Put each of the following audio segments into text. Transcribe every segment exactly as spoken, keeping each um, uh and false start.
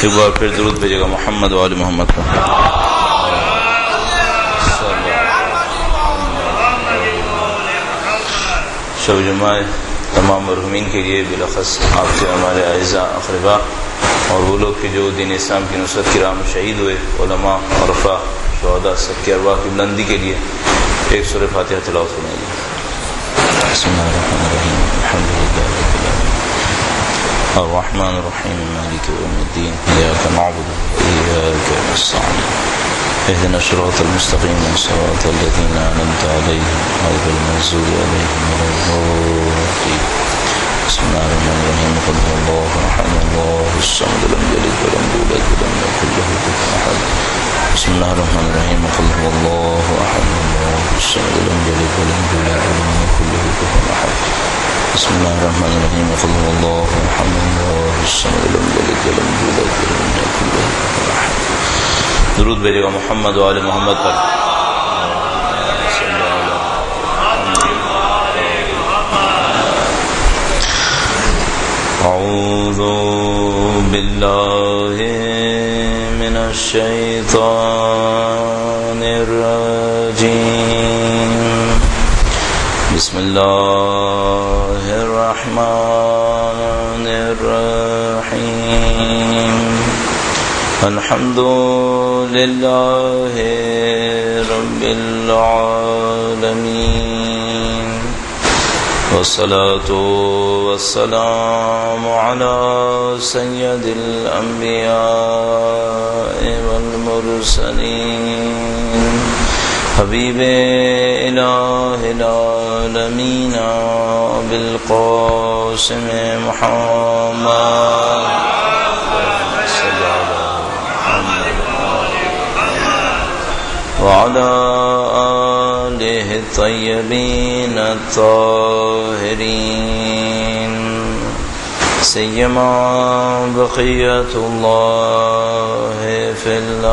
ایک بار پھر درود بھیجے گا محمد و آل محمد کا. شب جمعہ تمام مرحومین کے لیے، بالاخص آپ کے ہمارے اعزاء اقربا اور وہ لوگ کہ جو دین اسلام کی نصرت کی راہ میں شہید ہوئے، علماء، عرفاء، شہداء، سب کی ارواح کی بلندی کے لیے ایک سورہ فاتحہ تلاوت فرمائیے. بسم اللہ الرحمن الرحیم، الحمد للہ رب العالمین، الرحمن الرحیم، مالک یوم الدین، ایاک نعبد وایاک نستعین، اهدنا الصراط المستقیم، صراط الذین انعمت علیہم غیر المغضوب علیہم ولا الضالین. بسم اللہ الرحمن الرحیم، قل هو اللہ احد اللہ الصمد لم یلد ولم یولد ولم یکن له کفوا احد. بسم اللہ الرحمن الرحیم، قل هو اللہ احد اللہ الصمد لم یلد ولم یولد ولم یکن له کفوا احد. بسم اللہ الرحمن الرحیم، قل هو اللہ احد اللہ الصمد لم یلد ولم یولد ولم یکن له کفوا احد. درود بھیجے گا محمد و آل محمد پر. اعوذ باللہ من الشیطان الرجیم، بسم اللہ الرحمن الرحیم. الحمد للہ رب العالمین، والصلاة والسلام على سید الانبیاء والمرسلین، حبیب الہ العالمین بالقاسم محمد وعلى آله الطيبين الطاهرين، سيما بقية الله في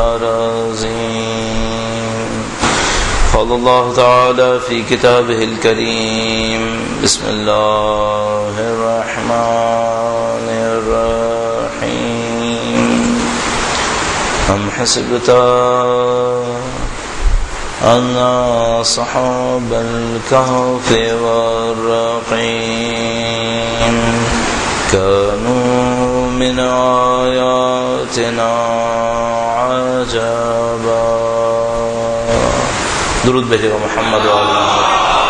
الأراضين. قال الله تعالى في كتابه الكريم، بسم الله الرحمن الرحيم. أم حسبت أن أصحاب الكهف والرقيم كانوا من آياتنا عجبا. درود بھیجے گا محمد و آل محمد.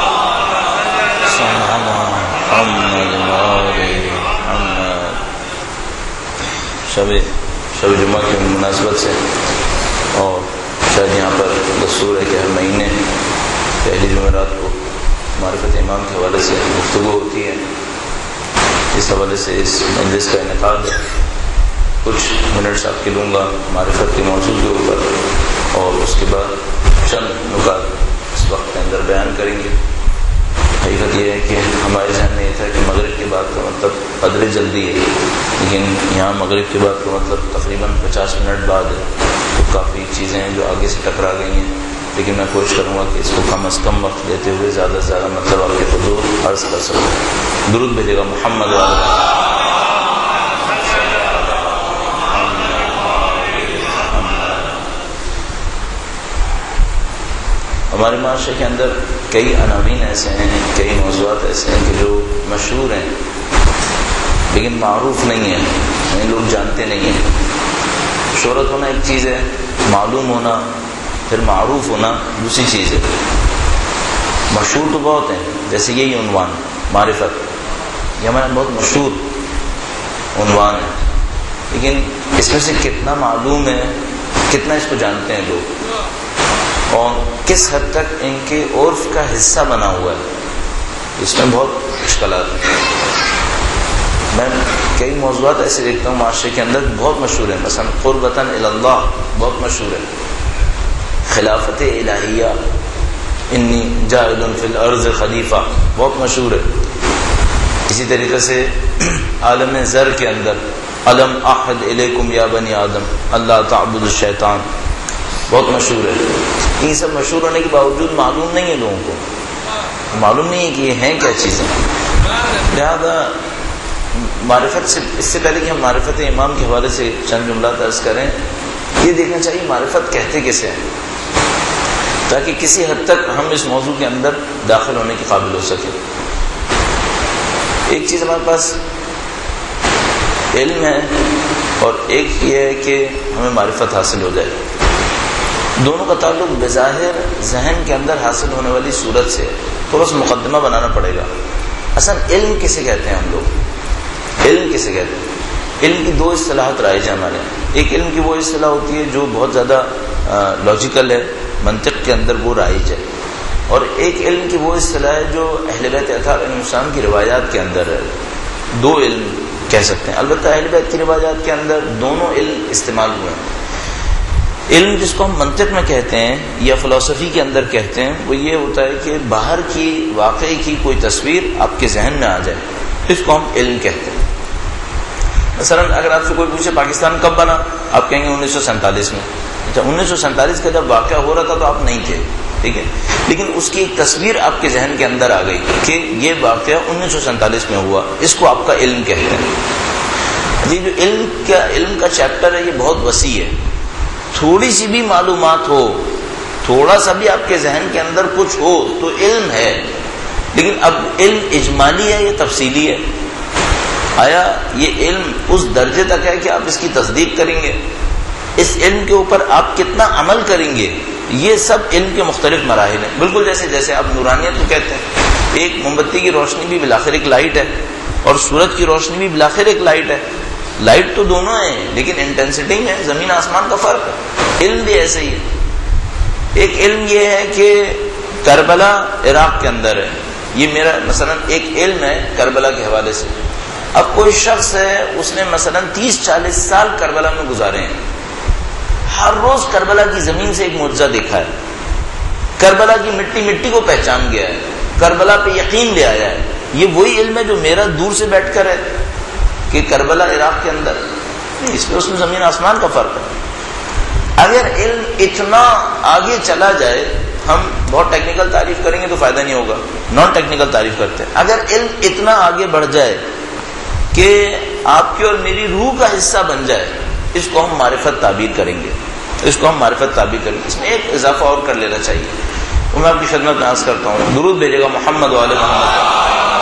محمد و آل محمد. شب شب جمعہ کی مناسبت سے اور شاید یہاں پر دستور ہے کہ ہر مہینے پہلی جمعرات کو معرفت امام کے حوالے سے گفتگو ہوتی ہے. اس حوالے سے اس مجلس کا انعقاد ہے. کچھ منٹس آپ کے لوں گا معرفت کے موضوع کے اوپر، اور اس کے بعد چند نکات اس وقت کے اندر بیان کریں گے. حقیقت یہ ہے کہ ہمارے ذہن میں یہ تھا کہ مغرب کے بعد کا مطلب قدر جلدی ہے، لیکن یہاں مغرب کے بعد کا مطلب تقریباً پچاس منٹ بعد ہے. تو کافی چیزیں ہیں جو آگے سے ٹکرا گئی ہیں، لیکن میں کوشش کروں گا کہ اس کو کم از کم وقت دیتے ہوئے زیادہ سے زیادہ مطلب آپ کے حضور عرض کر سکوں. درود بھیجے گا محمد والا. ہمارے معاشرے کے اندر کئی عناوین ایسے ہیں، کئی موضوعات ایسے ہیں کہ جو مشہور ہیں لیکن معروف نہیں ہیں، یعنی لوگ جانتے نہیں ہیں. شہرت ہونا ایک چیز ہے، معلوم ہونا، پھر معروف ہونا دوسری چیز ہے. مشہور تو بہت ہیں، جیسے یہی عنوان معرفت، یہ ہمارا بہت مشہور عنوان ہے، لیکن اس میں سے کتنا معلوم ہے، کتنا اس کو جانتے ہیں لوگ، اور کس حد تک ان کے عرف کا حصہ بنا ہوا ہے، اس میں بہت اشکالات ہیں. میں کئی موضوعات ایسے دیکھتا ہوں معاشرے کے اندر بہت مشہور ہیں، مثلا قربتاً اللہ بہت مشہور ہے، خلافت الہیہ، انی جاعل فی الارض خلیفہ بہت مشہور ہے. اسی طریقے سے عالم ذر کے اندر الم احد الیکم یا بنی آدم اللہ تعبد الشیطان بہت مشہور ہے. یہ سب مشہور ہونے کے باوجود معلوم نہیں ہے لوگوں کو، معلوم نہیں ہے کہ یہ ہیں کیا چیزیں. لہذا معرفت سے اس سے پہلے کہ ہم معرفت امام کے حوالے سے چند جملات عرض کریں، یہ دیکھنا چاہیے معرفت کہتے کسے ہیں، تاکہ کسی حد تک ہم اس موضوع کے اندر داخل ہونے کے قابل ہو سکے۔ ایک چیز ہمارے پاس علم ہے اور ایک یہ ہے کہ ہمیں معرفت حاصل ہو جائے۔ دونوں کا تعلق بظاہر ذہن کے اندر حاصل ہونے والی صورت سے، تھوڑا سا مقدمہ بنانا پڑے گا۔ اصل علم کسے کہتے ہیں ہم لوگ؟ علم کسے کہتے ہیں؟ علم کی دو اصطلاحات رائج ہیں ہمارے یہاں۔ ایک علم کی وہ اصطلاح ہوتی ہے جو بہت زیادہ لاجیکل ہے، منطق کے اندر وہ رائج ہے، اور ایک علم کی وہ اصطلاح ہے جو اہل بیت اطہار علیہ السلام کی روایات کے اندر ہے۔ دو علم کہہ سکتے ہیں، البتہ اہل بیت کی روایات کے اندر دونوں علم استعمال ہوئے ہیں۔ علم جس کو ہم منطق میں کہتے ہیں یا فلسفی کے اندر کہتے ہیں، وہ یہ ہوتا ہے کہ باہر کی واقعی کی کوئی تصویر آپ کے ذہن میں آ جائے، اس کو ہم علم کہتے ہیں۔ مثلا اگر آپ سے کوئی پوچھے پاکستان کب بنا، آپ کہیں گے انیس سو سینتالیس میں۔ اچھا، انیس سو سینتالیس کا جب واقعہ ہو رہا تھا تو آپ نہیں تھے، ٹھیک ہے، لیکن اس کی ایک تصویر آپ کے ذہن کے اندر آ گئی کہ یہ واقعہ انیس سو سینتالیس میں ہوا، اس کو آپ کا علم کہتے ہیں۔ جی، جو علم کا علم کا چیپٹر ہے یہ بہت وسیع ہے۔ تھوڑی سی بھی معلومات ہو، تھوڑا سا بھی آپ کے ذہن کے اندر کچھ ہو تو علم ہے، لیکن اب علم اجمالی ہے یا تفصیلی ہے؟ آیا یہ علم اس درجے تک ہے کہ آپ اس کی تصدیق کریں گے؟ اس علم کے اوپر آپ کتنا عمل کریں گے؟ یہ سب علم کے مختلف مراحل ہیں۔ بالکل جیسے جیسے آپ نورانیت کو کہتے ہیں، ایک موم بتی کی روشنی بھی بالآخر ایک لائٹ ہے، اور سورج کی روشنی بھی بالآخر ایک لائٹ ہے۔ لائٹ تو دونوں ہیں لیکن انٹینسٹی میں زمین آسمان کا فرق ہے۔ علم بھی ایسے ہی ہے۔ ایک علم یہ ہے کہ کربلا عراق کے اندر ہے، یہ میرا مثلا ایک علم ہے کربلا کے حوالے سے۔ اب کوئی شخص ہے، اس نے مثلا تیس چالیس سال کربلا میں گزارے ہیں، ہر روز کربلا کی زمین سے ایک معجزہ دیکھا ہے، کربلا کی مٹی مٹی کو پہچان گیا ہے، کربلا پہ یقین لے آیا ہے۔ یہ وہی علم ہے جو میرا دور سے بیٹھ کر ہے کہ کربلا عراق کے اندر، اس میں اس میں زمین آسمان کا فرق ہے۔ اگر علم اتنا آگے چلا جائے، ہم بہت ٹیکنیکل تعریف کریں گے تو فائدہ نہیں ہوگا، نان ٹیکنیکل تعریف کرتے ہیں۔ اگر علم اتنا آگے بڑھ جائے کہ آپ کی اور میری روح کا حصہ بن جائے، اس کو ہم معرفت تعبیر کریں گے، اس کو ہم معرفت تعبیر کریں گے۔ اس میں ایک اضافہ اور کر لینا چاہیے، وہ میں آپ کی خدمت میں عرض کرتا ہوں۔ درود بھیجے گا محمد وعلی محمد۔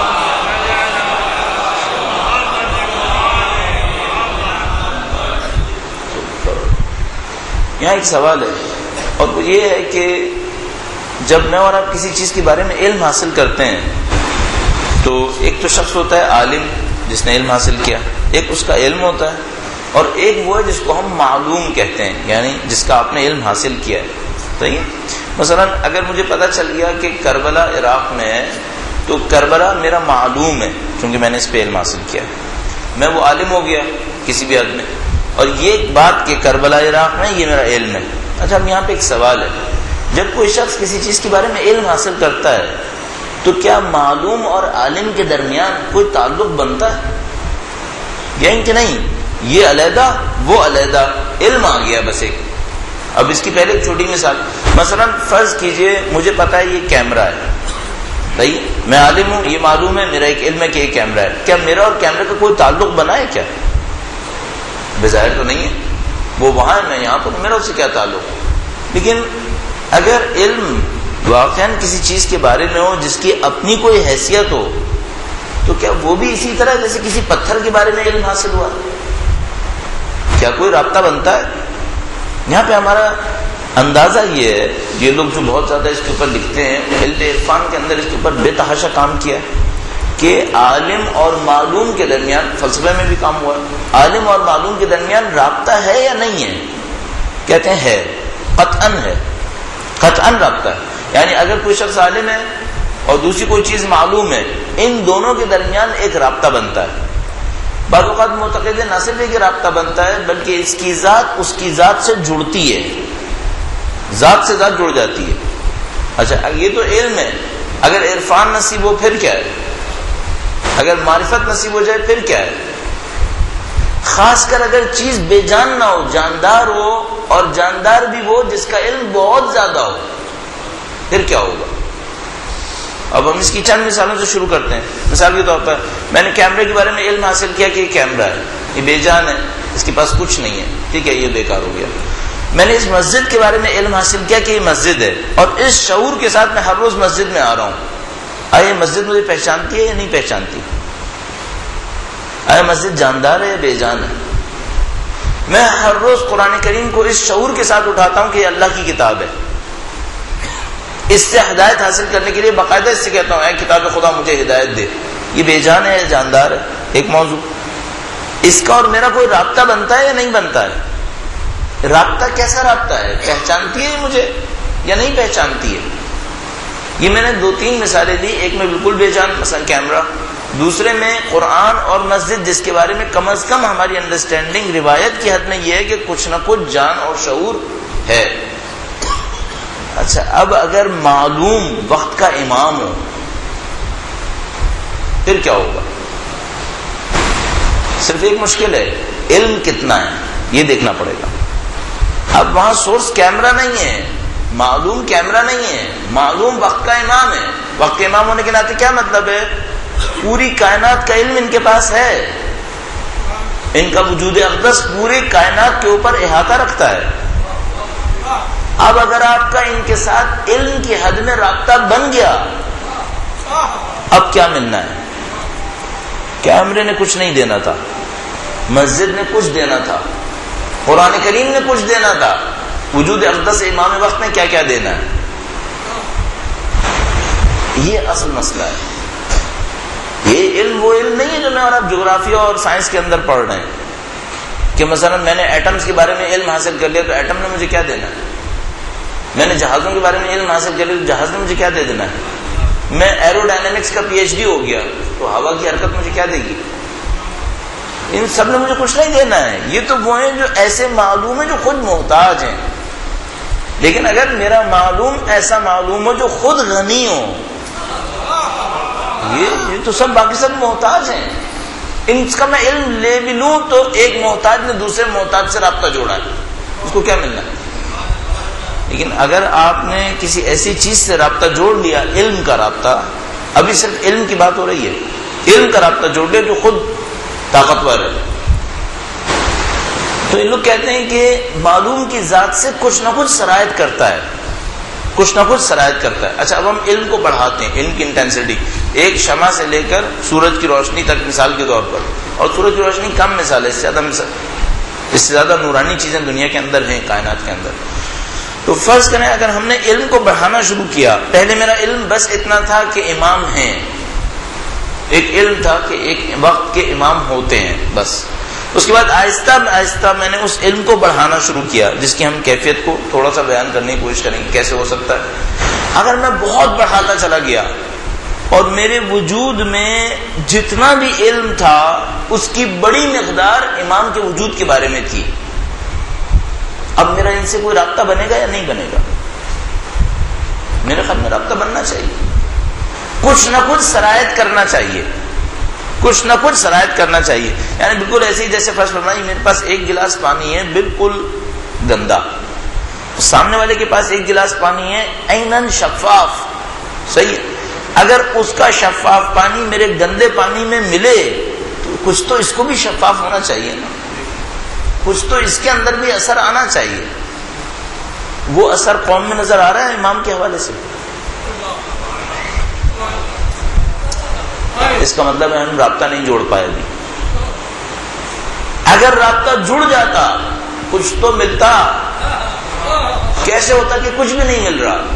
یہاں ایک سوال ہے، اور وہ یہ ہے کہ جب میں اور آپ کسی چیز کے بارے میں علم حاصل کرتے ہیں تو ایک تو شخص ہوتا ہے عالم جس نے علم حاصل کیا، ایک اس کا علم ہوتا ہے، اور ایک وہ ہے جس کو ہم معلوم کہتے ہیں، یعنی جس کا آپ نے علم حاصل کیا ہے۔ صحیح ہے؟ مثلا اگر مجھے پتہ چل گیا کہ کربلا عراق میں ہے تو کربلا میرا معلوم ہے، کیونکہ میں نے اس پہ علم حاصل کیا، میں وہ عالم ہو گیا کسی بھی حد میں، اور یہ بات کہ کربلا عراق میں یہ میرا علم ہے۔ اچھا، اب یہاں پہ ایک سوال ہے، جب کوئی شخص کسی چیز کے بارے میں علم حاصل کرتا ہے تو کیا معلوم اور عالم کے درمیان کوئی تعلق بنتا ہے یعنی کہ نہیں؟ یہ علیحدہ وہ علیحدہ، علم آ گیا بس ایک۔ اب اس کی پہلے ایک چھوٹی مثال، مثلا فرض کیجئے مجھے پتا ہے یہ کیمرہ ہے، صحیح، میں عالم ہوں، یہ معلوم ہے، میرا ایک علم ہے کہ یہ کیمرہ ہے۔ کیا میرا اور کیمرے کا کوئی تعلق بنا ہے کیا؟ بظاہر تو نہیں ہے، وہ وہاں ہے، میں یہاں پر، میرا اس سے کیا تعلق؟ لیکن اگر علم واقعاً کسی چیز کے بارے میں ہو جس کی اپنی کوئی حیثیت ہو تو کیا وہ بھی اسی طرح جیسے کسی پتھر کے بارے میں علم حاصل ہوا، کیا کوئی رابطہ بنتا ہے؟ یہاں پہ ہمارا اندازہ یہ ہے، یہ لوگ جو بہت زیادہ اس کے اوپر لکھتے ہیں، علم عرفان کے اندر اس کے اوپر بے تحاشا کام کیا ہے کہ عالم اور معلوم کے درمیان، فلسفے میں بھی کام ہوا ہے، عالم اور معلوم کے درمیان رابطہ ہے یا نہیں ہے؟ کہتے ہیں ہے، قطعاً ہے، قطعاً رابطہ ہے۔ یعنی اگر کوئی شخص عالم ہے اور دوسری کوئی چیز معلوم ہے، ان دونوں کے درمیان ایک رابطہ بنتا ہے۔ بعض اوقات معتقد ہے نہ صرف ایک رابطہ بنتا ہے بلکہ اس کی ذات اس کی ذات سے جڑتی ہے، ذات سے ذات جڑ جاتی ہے۔ اچھا، یہ تو علم ہے، اگر عرفان نصیب ہو پھر کیا ہے؟ اگر معرفت نصیب ہو جائے پھر کیا ہے؟ خاص کر اگر چیز بے جان نہ ہو، جاندار ہو، اور جاندار بھی وہ جس کا علم بہت زیادہ ہو، پھر کیا ہوگا؟ اب ہم اس کی چند مثالوں سے شروع کرتے ہیں. مثال کے طور پر میں نے کیمرے کے بارے میں علم حاصل کیا کہ یہ کیمرہ ہے, یہ بے جان ہے, اس کے پاس کچھ نہیں ہے, ٹھیک ہے, یہ بیکار ہو گیا. میں نے اس مسجد کے بارے میں علم حاصل کیا کہ یہ مسجد ہے, اور اس شعور کے ساتھ میں ہر روز مسجد میں آ رہا ہوں. آیا یہ مسجد مجھے پہچانتی ہے یا نہیں پہچانتی؟ آیا مسجد جاندار ہے یا بے جان ہے؟ میں ہر روز قرآن کریم کو اس شعور کے ساتھ اٹھاتا ہوں کہ یہ اللہ کی کتاب ہے. اس سے ہدایت حاصل کرنے کے لیے باقاعدہ اس سے کہتا ہوں اے کتاب خدا مجھے ہدایت دے. یہ بے جان ہے یا جاندار ہے؟ ایک موضوع. اس کا اور میرا کوئی رابطہ بنتا ہے یا نہیں بنتا ہے؟ رابطہ کیسا رابطہ ہے؟ پہچانتی ہے مجھے یا نہیں پہچانتی ہے؟ یہ میں نے دو تین مثالیں دی. ایک میں بالکل بے جان, مثلا کیمرہ. دوسرے میں قرآن اور مسجد, جس کے بارے میں کم از کم ہماری انڈرسٹینڈنگ روایت کی حد میں یہ ہے کہ کچھ نہ کچھ جان اور شعور ہے. اچھا, اب اگر معلوم وقت کا امام ہو پھر کیا ہوگا؟ صرف ایک مشکل ہے, علم کتنا ہے یہ دیکھنا پڑے گا. اب وہاں سورس کیمرہ نہیں ہے, معلوم کیمرہ نہیں ہے, معلوم وقت کا امام ہے. وقت کے امام ہونے کے ناطے کیا مطلب ہے؟ پوری کائنات کا علم ان کے پاس ہے, ان کا وجود اقدس پوری کائنات کے اوپر احاطہ رکھتا ہے. اب اگر آپ کا ان کے ساتھ علم کی حد میں رابطہ بن گیا, اب کیا ملنا ہے؟ کیمرے نے کچھ نہیں دینا تھا, مسجد نے کچھ دینا تھا, قرآن کریم نے کچھ دینا تھا, وجود اقدس امام وقت نے کیا کیا دینا ہے؟ یہ اصل مسئلہ ہے. یہ علم وہ علم نہیں ہے جو میں اور آپ جغرافیہ اور سائنس کے اندر پڑھ رہے ہیں کہ مثلا میں نے ایٹمز کے بارے میں علم حاصل کر لیا تو ایٹم نے مجھے کیا دینا ہے. میں نے جہازوں کے بارے میں علم حاصل کر لیا تو جہاز نے مجھے کیا دے دینا ہے. میں ایرو ڈائنامکس کا پی ایچ ڈی ہو گیا تو ہوا کی حرکت مجھے کیا دے گی؟ ان سب نے مجھے کچھ نہیں دینا ہے. یہ تو وہ ہیں جو ایسے معلوم ہیں جو خود محتاج ہیں. لیکن اگر میرا معلوم ایسا معلوم ہو جو خود غنی ہو, یہ یہ تو سب باقی سب محتاج ہیں. ان کا میں علم لے بھی لوں تو ایک محتاج نے دوسرے محتاج سے رابطہ جوڑا ہے, اس کو کیا ملنا ہے؟ لیکن اگر آپ نے کسی ایسی چیز سے رابطہ جوڑ لیا, علم کا رابطہ, ابھی صرف علم کی بات ہو رہی ہے, علم کا رابطہ جوڑ لیا جو خود طاقتور ہے, تو یہ لوگ کہتے ہیں کہ معلوم کی ذات سے کچھ نہ کچھ سرایت کرتا ہے, کچھ نہ کچھ سرایت کرتا ہے. اچھا, اب ہم علم کو بڑھاتے ہیں, علم کی انٹینسٹی ایک شمع سے لے کر سورج کی روشنی تک مثال کے طور پر, اور سورج کی روشنی کم مثال ہے, اس سے زیادہ مثال, اس سے زیادہ نورانی چیزیں دنیا کے اندر ہیں, کائنات کے اندر. تو فرض کریں اگر ہم نے علم کو بڑھانا شروع کیا, پہلے میرا علم بس اتنا تھا کہ امام ہیں, ایک علم تھا کہ ایک وقت کے امام ہوتے ہیں بس. اس کے بعد آہستہ آہستہ میں نے اس علم کو بڑھانا شروع کیا, جس کی ہم کیفیت کو تھوڑا سا بیان کرنے کی کوشش کریں گے کیسے ہو سکتا ہے. اگر میں بہت بڑھاتا چلا گیا اور میرے وجود میں جتنا بھی علم تھا اس کی بڑی مقدار امام کے وجود کے بارے میں تھی, اب میرا ان سے کوئی رابطہ بنے گا یا نہیں بنے گا؟ میرے خیال میں رابطہ بننا چاہیے, کچھ نہ کچھ سرایت کرنا چاہیے, کچھ نہ کچھ سرایت کرنا چاہیے. یعنی بالکل ایسے ہی جیسے فرض فرمائیے میرے پاس ایک گلاس پانی ہے بالکل گندا, سامنے والے کے پاس ایک گلاس پانی ہے عیناً شفاف, صحیح ہے. اگر اس کا شفاف پانی میرے گندے پانی میں ملے تو کچھ تو اس کو بھی شفاف ہونا چاہیے نا, کچھ تو اس کے اندر بھی اثر آنا چاہیے. وہ اثر قوم میں نظر آ رہا ہے امام کے حوالے سے؟ اس کا مطلب ہے ہم رابطہ نہیں جوڑ پائے ابھی. اگر رابطہ جڑ جاتا کچھ تو ملتا. کیسے ہوتا کہ کچھ بھی نہیں مل رہا؟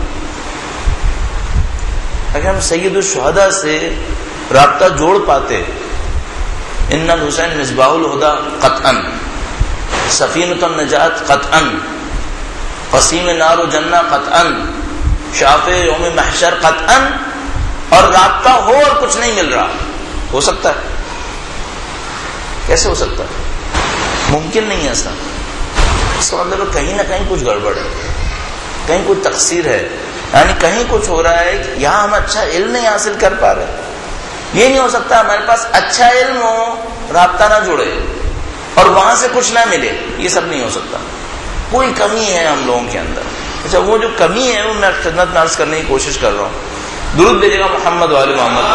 اگر ہم سید الشہداء سے رابطہ جوڑ پاتے, ان الحسین مصباح الہدی قطعاً, سفینۃ النجات قطعاً, قسیم نار و جنہ قطعاً, شافع یوم محشر قطعاً, اور رابطہ ہو اور کچھ نہیں مل رہا, ہو سکتا ہے؟ کیسے ہو سکتا ہے؟ ممکن نہیں ہے ایسا. اس کا مطلب کہیں نہ کہیں کچھ گڑبڑ ہے, کہیں کچھ تقصیر ہے, یعنی کہیں کچھ ہو رہا ہے کہ یہاں ہم اچھا علم نہیں حاصل کر پا رہے. یہ نہیں ہو سکتا ہمارے پاس اچھا علم ہو, رابطہ نہ جڑے اور وہاں سے کچھ نہ ملے, یہ سب نہیں ہو سکتا. کوئی کمی ہے ہم لوگوں کے اندر. اچھا, وہ جو کمی ہے وہ میں خدمت میں عرض کرنے کی کوشش کر رہا ہوں. درود بھیجے گا محمد و آل محمد.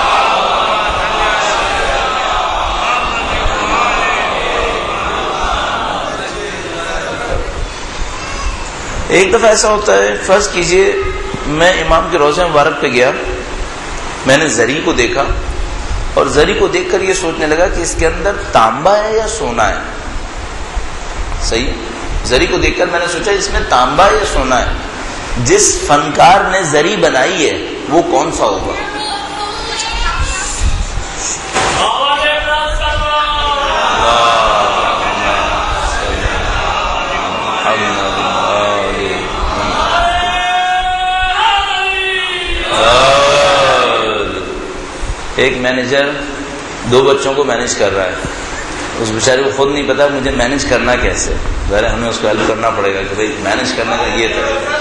ایک دفعہ ایسا ہوتا ہے، فرض کیجئے میں امام کے روضہ مبارک پہ گیا، میں نے زری کو دیکھا اور زری کو دیکھ کر یہ سوچنے لگا کہ اس کے اندر تانبا ہے یا سونا ہے. صحیح ہے، زری کو دیکھ کر میں نے سوچا اس میں تانبا ہے یا سونا ہے. جس فنکار نے زری بنائی ہے وہ کون سا ہوگا؟ ایک مینیجر دو بچوں کو مینیج کر رہا ہے، اس بیچارے کو خود نہیں پتا مجھے مینیج کرنا کیسے. ظاہر ہمیں اس کو ہیلپ کرنا پڑے گا کہ بھائی مینیج کرنے کا یہ تھا.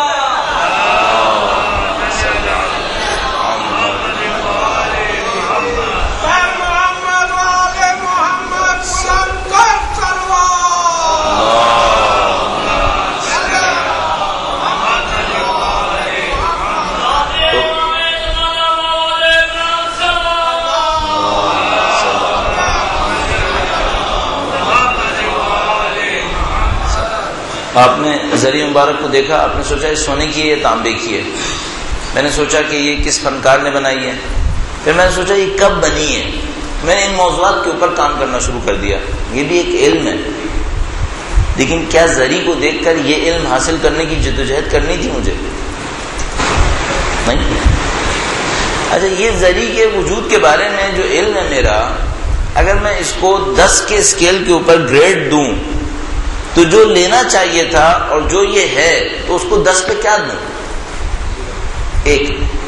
آپ نے زری مبارک کو دیکھا، آپ نے سوچا یہ سونے کی ہے یا تانبے کی ہے. میں نے سوچا کہ یہ کس فنکار نے بنائی ہے. پھر میں نے سوچا یہ کب بنی ہے. میں نے ان موضوعات کے اوپر کام کرنا شروع کر دیا. یہ بھی ایک علم ہے، لیکن کیا زری کو دیکھ کر یہ علم حاصل کرنے کی جدوجہد کرنی تھی مجھے؟ نہیں. اچھا، یہ زری کے وجود کے بارے میں جو علم ہے میرا، اگر میں اس کو دس کے اسکیل کے اوپر گریڈ دوں تو جو لینا چاہیے تھا اور جو یہ ہے تو اس کو دس پہ کیا دوں؟ ایک.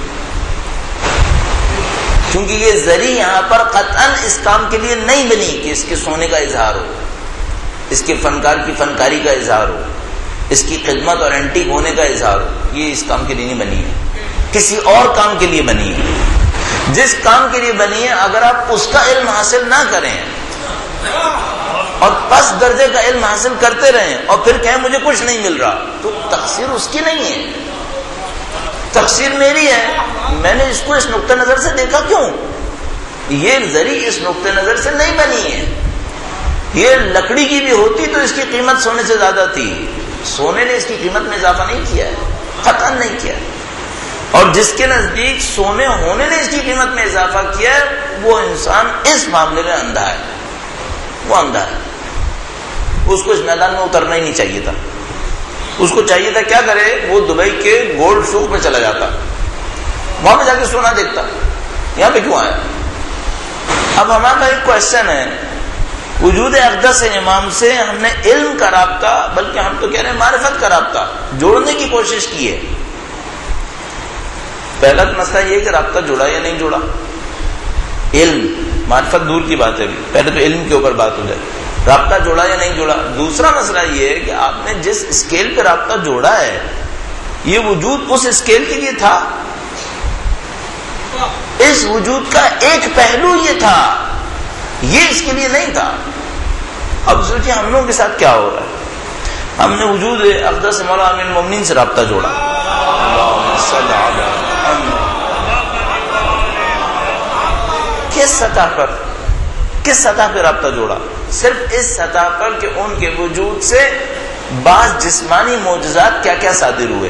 کیونکہ یہ زری یہاں پر قطعاً اس کام کے لیے نہیں بنی کہ اس کے سونے کا اظہار ہو، اس کے فنکار کی فنکاری کا اظہار ہو، اس کی خدمت اور اینٹیک ہونے کا اظہار ہو. یہ اس کام کے لیے نہیں بنی ہے، کسی اور کام کے لیے بنی ہے. جس کام کے لیے بنی ہے اگر آپ اس کا علم حاصل نہ کریں اور پس درجے کا علم حاصل کرتے رہیں اور پھر کہیں مجھے کچھ نہیں مل رہا، تو تقصیر اس کی نہیں ہے، تقصیر میری ہے. میں نے اس کو اس نقطہ نظر سے دیکھا. کیوں؟ یہ زری اس نقطہ نظر سے نہیں بنی ہے. یہ لکڑی کی بھی ہوتی تو اس کی قیمت سونے سے زیادہ تھی. سونے نے اس کی قیمت میں اضافہ نہیں کیا ہے، قطعاً نہیں کیا. اور جس کے نزدیک سونے ہونے نے اس کی قیمت میں اضافہ کیا ہے وہ انسان اس معاملے میں اندھا ہے. وہ اندھا ہے. اس کو اس میدان میں اترنا ہی نہیں چاہیے تھا. اس کو چاہیے تھا کیا کرے؟ وہ دبئی کے گولڈ سوق میں چلا جاتا، وہاں پہ جا کے سونا دیکھتا. یہاں پہ کیوں آیا؟ اب ہمارا ایک کوشچن ہے، وجود اقدس امام سے ہم نے علم کا رابطہ، بلکہ ہم تو کہہ رہے ہیں معرفت کا رابطہ جوڑنے کی کوشش کی ہے. پہلا مسئلہ یہ کہ رابطہ جوڑا یا نہیں جوڑا. علم معرفت دور کی بات ہے، پہلے تو علم کے اوپر بات ہو جائے. رابطہ جوڑا یا نہیں جوڑا. دوسرا مسئلہ یہ ہے کہ آپ نے جس اسکیل پہ رابطہ جوڑا ہے یہ وجود اس اسکیل کے لیے تھا. اس وجود کا ایک پہلو یہ تھا، یہ اس کے لیے نہیں تھا. اب سوچیے ہم لوگوں کے ساتھ کیا ہو رہا ہے. ہم نے وجود اقدس مولا امیر المومنین سے رابطہ جوڑا. کس سطح پر کس سطح پہ رابطہ جوڑا؟ صرف اس سطح پر کہ ان کے وجود سے بعض جسمانی معجزات کیا کیا صادر ہوئے،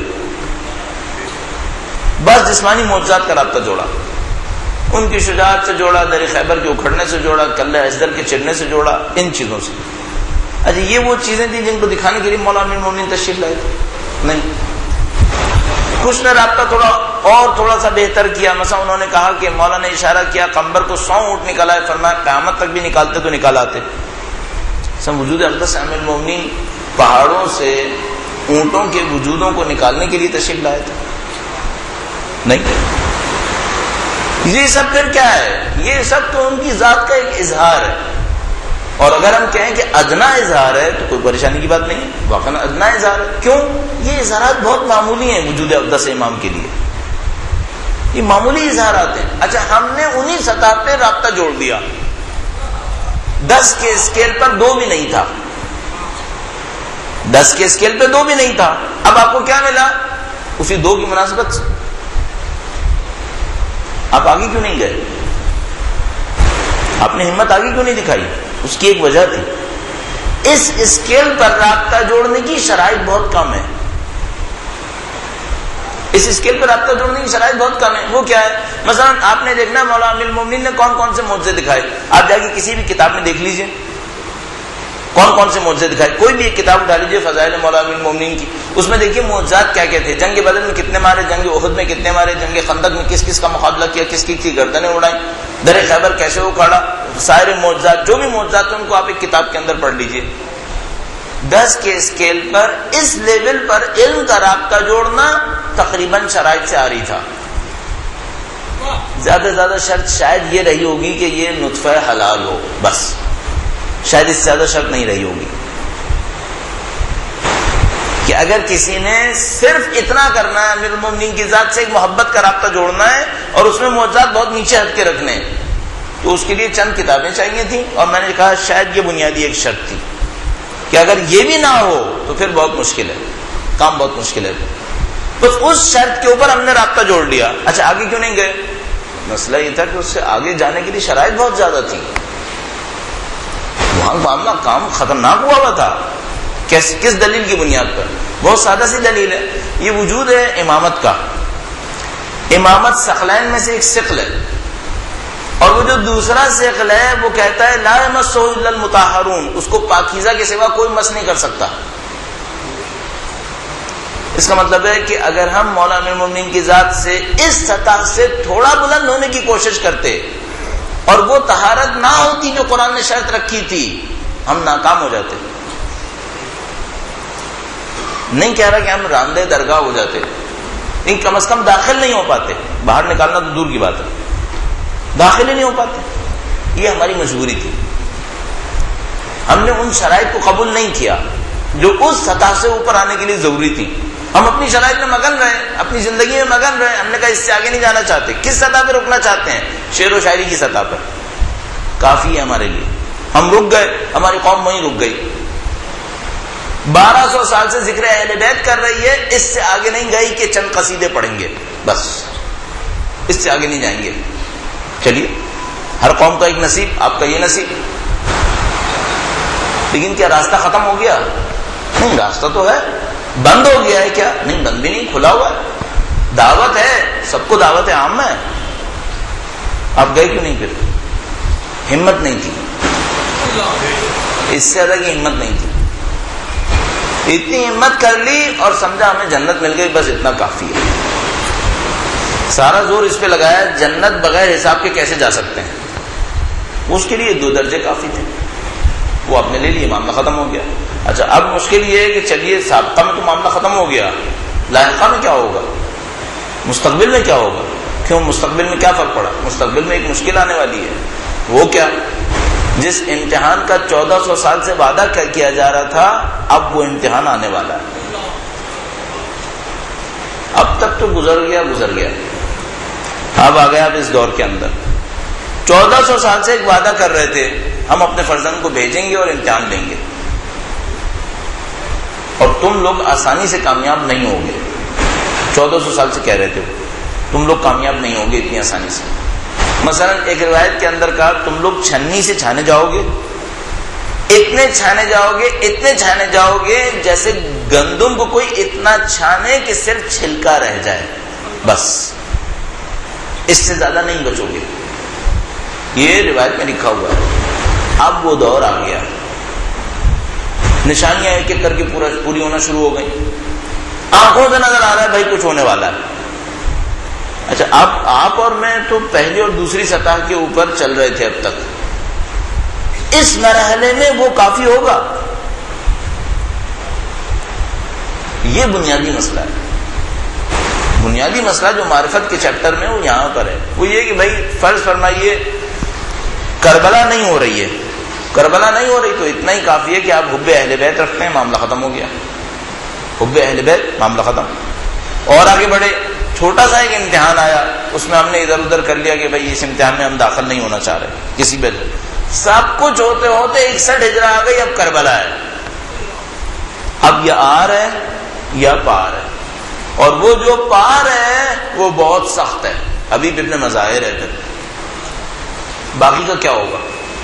بعض جسمانی معجزات کا رابطہ جوڑا. ان کی شجاعت سے جوڑا، در خیبر کے اکھڑنے سے جوڑا، کلہ ازدر کے چرنے سے جوڑا، ان چیزوں سے. اچھا، یہ وہ چیزیں تھیں جن کو دکھانے کے لیے مولا امیر المومنین تشریف لائے تھے؟ نہیں. کچھ نے رابطہ تھوڑا اور تھوڑا سا بہتر کیا. مثلا انہوں نے کہا کہ مولا نے اشارہ کیا قمبر کو سو اونٹ نکالا ہے، فرمایا قیامت تک بھی نکالتے تو نکال آتے. سب وجود اقدس امیر المومنین پہاڑوں سے اونٹوں کے وجودوں کو نکالنے کے لیے تشریف لائے تھے؟ نہیں. یہ سب پھر کیا ہے؟ یہ سب تو ان کی ذات کا ایک اظہار ہے. اور اگر ہم کہیں کہ ادنا اظہار ہے تو کوئی پریشانی کی بات نہیں ہے، واقعا ادنا اظہار ہے. کیوں؟ یہ اظہارات بہت معمولی ہیں وجود اقدس امام کے لیے، یہ معمولی اظہارات ہیں. اچھا، ہم نے انہی سطح پہ رابطہ جوڑ دیا. دس کے اسکیل پر دو بھی نہیں تھا، دس کے اسکیل پہ دو بھی نہیں تھا. اب آپ کو کیا ملا؟ اسی دو کی مناسبت سے آپ آگے کیوں نہیں گئے؟ آپ نے ہمت آگے کیوں نہیں دکھائی؟ اس کی ایک وجہ تھی، اس اسکیل پر رابطہ جوڑنے کی شرائط بہت کم ہے. اس اسکیل پر رابطہ جوڑنے کی شرائط بہت کم ہے. وہ کیا ہے؟ مثلا آپ نے دیکھنا مولا امیر المومنین نے کون کون سے معجزے دکھائے. آپ جا کے کسی بھی کتاب میں دیکھ لیجئے کون کون سے معجزے دکھائے. کوئی بھی ایک کتاب اٹھا لیجیے فضائل مولا امیر المومنین کی، اس میں دیکھیے معجزات کیا کیا تھے. جنگ بدر میں کتنے مارے، جنگ احد میں کتنے مارے، جنگ خندق میں کس کس کا مقابلہ کیا، کس کی کی گردنیں اڑائیں، در خیبر کیسے اکھاڑا، سارے معجزات جو بھی معجزات ہیں ان کو آپ ایک کتاب کے اندر پڑھ لیجیے. دس کے اسکیل پر اس لیول پر علم کا رابطہ جوڑنا تقریباً شرائط سے آ رہی تھا. زیادہ سے زیادہ شرط شاید یہ رہی ہوگی کہ یہ نطفہ حلال ہو، بس شاید اس سے زیادہ شرط نہیں رہی ہوگی کہ اگر کسی نے صرف اتنا کرنا ہے، امیر المومنین کی ذات سے ایک محبت کا رابطہ جوڑنا ہے اور اس میں معجزات بہت نیچے ہٹ کے رکھنے ہیں، تو اس کے لیے چند کتابیں چاہیے تھیں. اور میں نے کہا شاید یہ بنیادی ایک شرط تھی کہ اگر یہ بھی نہ ہو تو پھر بہت مشکل ہے، کام بہت مشکل ہے. بس اس شرط کے اوپر ہم نے رابطہ جوڑ لیا. اچھا آگے کیوں نہیں گئے؟ مسئلہ یہ تھا کہ اس سے آگے جانے کے لیے شرائط بہت زیادہ تھی. وہاں معاملہ کام خطرناک ہوا ہوا تھا. کس کس دلیل کی بنیاد پر؟ بہت سادہ سی دلیل ہے، یہ وجود ہے امامت کا. امامت ثقلین میں سے ایک ثقل ہے، اور وہ جو دوسرا ثقل ہے وہ کہتا ہے لا یمسہ الا المطہرون، اس کو پاکیزہ کے سوا کوئی مس نہیں کر سکتا. اس کا مطلب ہے کہ اگر ہم مولا امیر المومنین کی ذات سے اس سطح سے تھوڑا بلند ہونے کی کوشش کرتے اور وہ طہارت نہ ہوتی جو قرآن نے شرط رکھی تھی، ہم ناکام ہو جاتے. نہیں کہہ رہا کہ ہم راندے درگاہ ہو جاتے، لیکن کم از کم داخل نہیں ہو پاتے. باہر نکالنا تو دور کی بات ہے، داخل ہی نہیں ہو پاتے. یہ ہماری مجبوری تھی. ہم نے ان شرائط کو قبول نہیں کیا جو اس سطح سے اوپر آنے کے لیے ضروری تھی. ہم اپنی شرائط میں مگن رہے، اپنی زندگی میں مگن رہے. ہم نے کہا اس سے آگے نہیں جانا چاہتے. کس سطح پہ رکنا چاہتے ہیں؟ شعر و شاعری کی سطح پر. کافی ہے ہمارے لیے. ہم رک گئے، ہماری قوم وہیں رک گئی. بارہ سو سال سے ذکر اہل بیت کر رہی ہے، اس سے آگے نہیں گئی کہ چند قصیدے پڑھیں گے، بس اس سے آگے نہیں جائیں گے. چلیے، ہر قوم کا ایک نصیب، آپ کا یہ نصیب. لیکن کیا راستہ ختم ہو گیا؟ نہیں، راستہ تو ہے. بند ہو گیا ہے کیا؟ نہیں، بند بھی نہیں، کھلا ہوا ہے. دعوت ہے، سب کو دعوت ہے، عام ہے. آپ گئے کیوں نہیں؟ پھر ہمت نہیں تھی. اس سے زیادہ کی ہمت نہیں تھی. اتنی ہمت کر لی اور سمجھا ہمیں جنت مل گئی، بس اتنا کافی ہے. سارا زور اس پہ لگایا جنت بغیر حساب کے کیسے جا سکتے ہیں. اس کے لیے دو درجے کافی تھے، وہ آپ نے لے لیے، معاملہ ختم ہو گیا. اچھا اب مشکل یہ ہے کہ چلیے سابقہ میں تو معاملہ ختم ہو گیا، لاحقہ میں کیا ہوگا، مستقبل میں کیا ہوگا. کیوں؟ مستقبل میں کیا فرق پڑا؟ مستقبل میں ایک مشکل آنے والی ہے. وہ کیا؟ جس امتحان کا چودہ سو سال سے وعدہ کیا جا رہا تھا، اب وہ امتحان آنے والا ہے. اب تک تو گزر گیا گزر گیا اب آ گیا اب اس دور کے اندر. چودہ سو سال سے ایک وعدہ کر رہے تھے ہم اپنے فرزند کو بھیجیں گے اور امتحان لیں گے، اور تم لوگ آسانی سے کامیاب نہیں ہوگے. چودہ سو سال سے کہہ رہے تھے تم لوگ کامیاب نہیں ہوگے اتنی آسانی سے. مثلا ایک روایت کے اندر کہا تم لوگ چھنی سے چھانے جاؤ گے، اتنے چھانے جاؤ گے اتنے چھانے جاؤ گے جیسے گندم کو کوئی اتنا چھانے کہ صرف چھلکا رہ جائے، بس اس سے زیادہ نہیں بچو گے. یہ روایت میں لکھا ہوا ہے. اب وہ دور آ گیا، نشانیاں ایک ایک کر کے پورا پوری ہونا شروع ہو گئی. آنکھوں سے نظر آ رہا ہے بھائی کچھ ہونے والا ہے. اچھا آپ آپ اور میں تو پہلی اور دوسری سطح کے اوپر چل رہے تھے اب تک. اس مرحلے میں وہ کافی ہوگا. یہ بنیادی مسئلہ ہے. بنیادی مسئلہ جو معرفت کے چیپٹر میں وہ یہاں پر ہے. وہ یہ کہ بھائی فرض فرمائیے کربلا نہیں ہو رہی ہے، کربلا نہیں ہو رہی تو اتنا ہی کافی ہے کہ آپ حب اہل بیت رکھتے ہیں، معاملہ ختم ہو گیا. حب اہل بیت، معاملہ ختم. اور آگے بڑھے، چھوٹا سا ایک امتحان آیا، اس میں ہم نے ادھر ادھر کر لیا کہ بھائی اس امتحان میں ہم داخل نہیں ہونا چاہ رہے کسی بھی. سب کچھ ہوتے ہوتے اکسٹھ ہجرہ آ گئی، اب کربلا ہے. اب یہ آر ہے یا پار ہے، اور وہ جو پار ہے وہ بہت سخت ہے. حبیب ابن مظاہر ہے، پھر باقی کا کیا ہوگا؟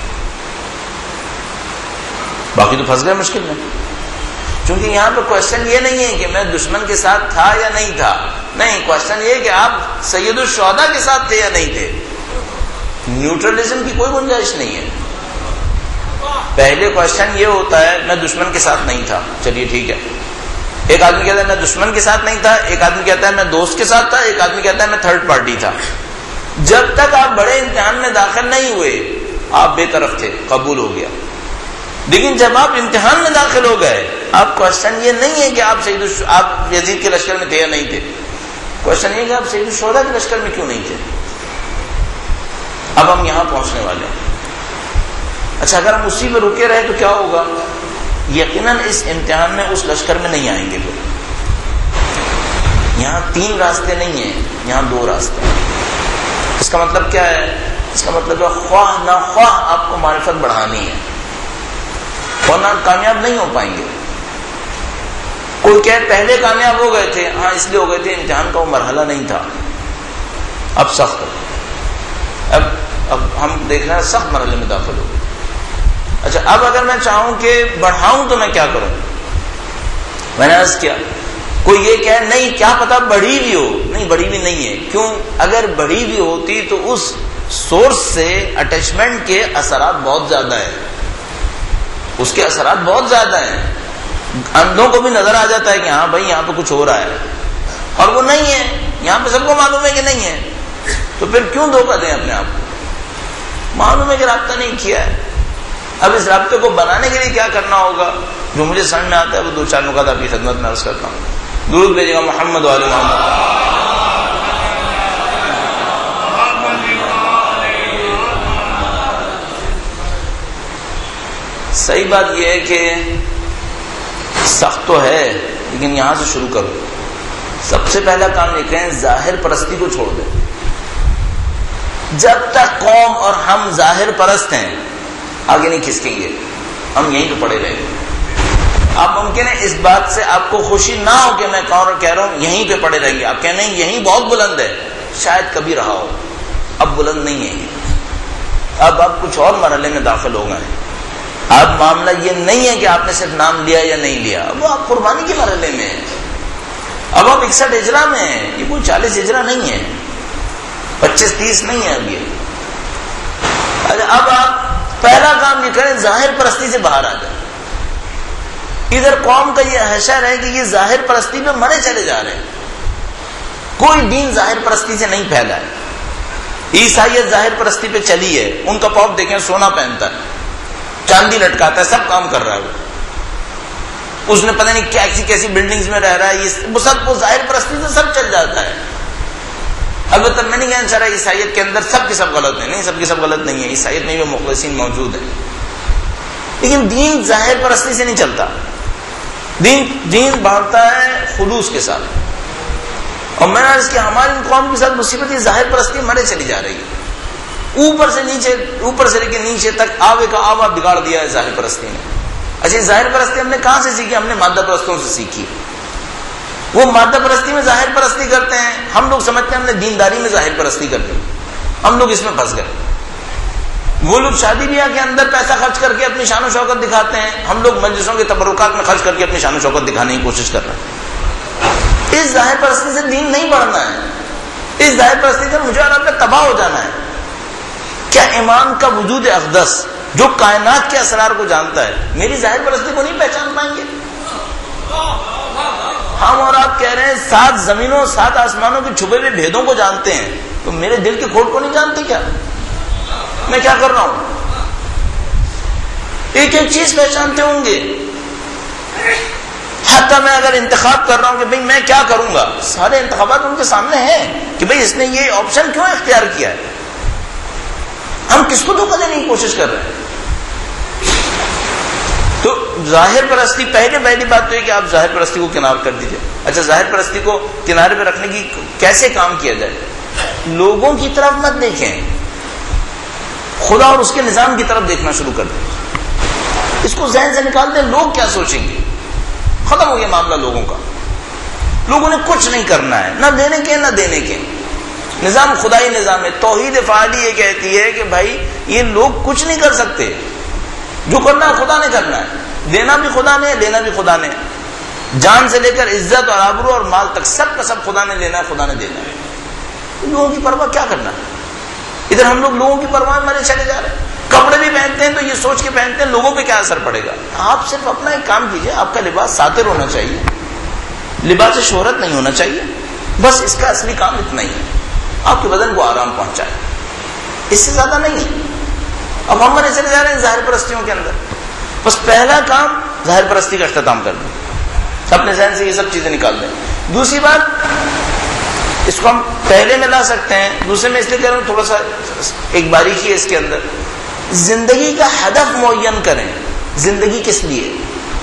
باقی تو پھنس گئے مشکل میں، کیونکہ یہاں پہ کوشچن یہ نہیں ہے کہ میں دشمن کے ساتھ تھا یا نہیں تھا، نہیں، کوشچن یہ کہ آپ سید الشہداء کے ساتھ تھے یا نہیں تھے. نیوٹرلزم کی کوئی گنجائش نہیں ہے. پہلے کوشچن یہ ہوتا ہے میں دشمن کے ساتھ نہیں تھا، چلیے ٹھیک ہے. ایک آدمی کہتا ہے میں دشمن کے ساتھ نہیں تھا، ایک آدمی کہتا ہے میں دوست کے ساتھ تھا، ایک آدمی کہتا ہے میں تھرڈ پارٹی تھا. جب تک آپ بڑے امتحان میں داخل نہیں ہوئے آپ بے طرف تھے، قبول ہو گیا. لیکن جب آپ امتحان میں داخل ہو گئے، آپ کوشچن یہ نہیں ہے کہ آپ سید الش... آپ یزید کے لشکر میں تھے یا نہیں تھے، کوشچن یہ کہ آپ سید الشہداء کے لشکر میں کیوں نہیں تھے. اب ہم یہاں پہنچنے والے ہیں. اچھا، اگر ہم اسی میں رکے رہے تو کیا ہوگا؟ یقیناً اس امتحان میں اس لشکر میں نہیں آئیں گے. پھر یہاں تین راستے نہیں ہیں، یہاں دو راستے ہیں. اس کا مطلب کیا ہے؟ اس کا مطلب ہے خواہ نہ خواہ آپ کو معرفت بڑھانی ہے، ورنہ کامیاب نہیں ہو پائیں گے. کوئی کہ پہلے کامیاب ہو گئے تھے، ہاں اس لیے ہو گئے تھے امتحان کا وہ مرحلہ نہیں تھا، اب سخت. اب اب ہم دیکھ رہے ہیں سخت مرحلے میں داخل ہو گئے. اچھا، اب اگر میں چاہوں کہ بڑھاؤں تو میں کیا کروں؟ میں نے عرض کیا کوئی یہ کہ نہیں کیا پتا بڑھی بھی ہو، نہیں بڑھی بھی نہیں ہے. کیوں؟ اگر بڑھی بھی ہوتی تو اس سورس سے اٹیچمنٹ کے اثرات بہت زیادہ ہیں، اس کے اثرات بہت زیادہ ہیں. اندھوں کو بھی نظر آ جاتا ہے کہ ہاں بھائی یہاں پہ کچھ ہو رہا ہے، اور وہ نہیں ہے. یہاں پہ سب کو معلوم ہے کہ نہیں ہے، تو پھر کیوں دھوکہ دیں اپنے آپ کو؟ معلوم ہے کہ رابطہ نہیں کیا ہے. اب اس رابطے کو بنانے کے لیے کیا کرنا ہوگا؟ جو مجھے سمجھ میں آتا ہے وہ دو چار نکات آپ کی خدمت میں عرض کرتا ہوں. درود بھیجے گا محمد وعلی محمد. صحیح بات یہ ہے کہ سخت تو ہے، لیکن یہاں سے شروع کرو. سب سے پہلا کام یہ کہیں ظاہر پرستی کو چھوڑ دیں. جب تک قوم اور ہم ظاہر پرست ہیں آگے نہیں کھسکیں گے، ہم یہیں پہ پڑے رہیں گے. آپ ممکن ہے اس بات سے آپ کو خوشی نہ ہو کہ میں کہہ رہا ہوں یہیں پہ پڑے رہیں گے. آپ کہیں نہیں یہیں بہت بلند ہے، شاید کبھی رہا ہو، اب بلند نہیں ہے. اب آپ کچھ اور مرحلے میں داخل ہو گئے. اب معاملہ یہ نہیں ہے کہ آپ نے صرف نام لیا یا نہیں لیا، وہ آپ قربانی کے مرحلے میں ہیں. اب آپ اکسٹھ ہجرا میں ہیں، یہ کوئی چالیس ہجرا نہیں ہے، پچیس تیس نہیں ہے اب یہ. اب آپ پہلا کام یہ کریں ظاہر پرستی سے باہر آ جائیں. ادھر قوم کا یہ حشر ہے کہ یہ ظاہر پرستی پہ مرے چلے جا رہے ہیں. کوئی دین ظاہر پرستی سے نہیں پھیلا ہے. عیسائیت ظاہر پرستی پہ چلی ہے. ان کا پاپ دیکھیں سونا پہنتا ہے، چاندی لٹکاتا ہے، سب کام کر رہا ہے. اس نے پتہ نہیں کیسی کیسی بلڈنگز میں رہ رہا ہے، یہ سب وہ ظاہر پرستی سے سب چل جاتا ہے. البتہ میں نہیں کہنا چاہ رہا عیسائیت کے اندر سب کے سب غلط ہیں، نہیں سب کے سب غلط نہیں ہے. عیسائیت میں بھی مخلصین موجود ہیں، لیکن دین ظاہر پرستی سے نہیں چلتا. دین دین بڑھتا ہے خلوص کے ساتھ. اور میں نے عرض کیا ہماری قوم کے ساتھ مصیبت یہ ظاہر پرستی مرے چلی جا رہی ہے. اوپر سے نیچے، اوپر سے لے کے نیچے تک آوے کا آوا بگاڑ دیا ہے ظاہر پرستی نے. اچھا، ظاہر پرستی ہم نے کہاں سے سیکھی؟ ہم نے مادہ پرستوں سے سیکھی. وہ مادہ پرستی میں ظاہر پرستی کرتے ہیں، ہم لوگ سمجھتے ہیں ہم نے دینداری میں ظاہر پرستی کر دی. ہم لوگ اس میں پھنس گئے. وہ لوگ شادی بیاہ کے اندر پیسہ خرچ کر کے اپنی شان و شوکت دکھاتے ہیں، ہم لوگ مجلسوں کے تبرکات میں خرچ کر کے اپنی شان و شوکت دکھانے کی کوشش کر رہے ہیں. اس ظاہر پرستی سے دین نہیں بڑھنا ہے. اس ظاہر پرستی سے مجھے اور آپ نے تباہ ہو جانا ہے. کیا ایمان کا وجود اقدس جو کائنات کے اسرار کو جانتا ہے میری ظاہر پرستی کو نہیں پہچان پائیں گے؟ ہم اور آپ کہہ رہے ہیں سات زمینوں سات آسمانوں کے چھپے ہوئے بھیدوں کو جانتے ہیں، تو میرے دل کے کھوٹ کو نہیں جانتے کیا؟ میں کیا کر رہا ہوں؟ ایک ایک چیز پہچانتے ہوں گے. حتیٰ میں اگر انتخاب کر رہا ہوں کہ بھئی میں کیا کروں گا، سارے انتخابات ان کے سامنے ہیں کہ بھئی اس نے یہ آپشن کیوں اختیار کیا ہے. ہم کس کو دھوکہ دینے کی کوشش کر رہے ہیں؟ تو ظاہر پرستی پہلے پہلی بات تو ہے کہ آپ ظاہر پرستی کو کنار کر دیجئے. اچھا، ظاہر پرستی کو کنارے پہ رکھنے کی کیسے کام کیا جائے؟ لوگوں کی طرف مت دیکھیں، خدا اور اس کے نظام کی طرف دیکھنا شروع کر دیں. اس کو ذہن سے نکال دیں، لوگ کیا سوچیں گے. ختم ہو گیا معاملہ لوگوں کا. لوگوں نے کچھ نہیں کرنا ہے، نہ لینے کے نہ دینے کے. نظام خدائی نظام ہے. توحید فعالی یہ کہتی ہے کہ بھائی یہ لوگ کچھ نہیں کر سکتے، جو کرنا ہے خدا نے کرنا ہے، دینا بھی خدا نے، لینا بھی خدا نے، جان سے لے کر عزت اور آبرو اور مال تک سب کا سب خدا نے لینا ہے، خدا نے دینا ہے. لوگوں کی پرواہ کیا کرنا ہے؟ ادھر ہم لوگ لوگوں کی پرواہ مرے چلے جا رہے ہیں. کپڑے بھی پہنتے ہیں تو یہ سوچ کے پہنتے ہیں لوگوں پہ کیا اثر پڑے گا. آپ صرف اپنا ایک کام کیجئے، آپ کا لباس ساتر ہونا چاہیے، لباس سے شہرت نہیں ہونا چاہیے، بس اس کا اصلی کام اتنا ہی ہے، آپ کے بدن کو آرام پہنچائے، اس سے زیادہ نہیں ہے. اب ہم مرے چلے جا رہے ہیں ظاہر پرستیوں کے اندر. بس پہلا کام ظاہر پرستی کا اختتام کر دیں، اپنے ذہن سے یہ سب چیزیں نکال دیں. دوسری بات، اس کو ہم پہلے میں لا سکتے ہیں، دوسرے میں اس لیے کہہ رہا ہوں تھوڑا سا ایک باریکی ہے اس کے اندر. زندگی کا ہدف معین کریں. زندگی کس لیے؟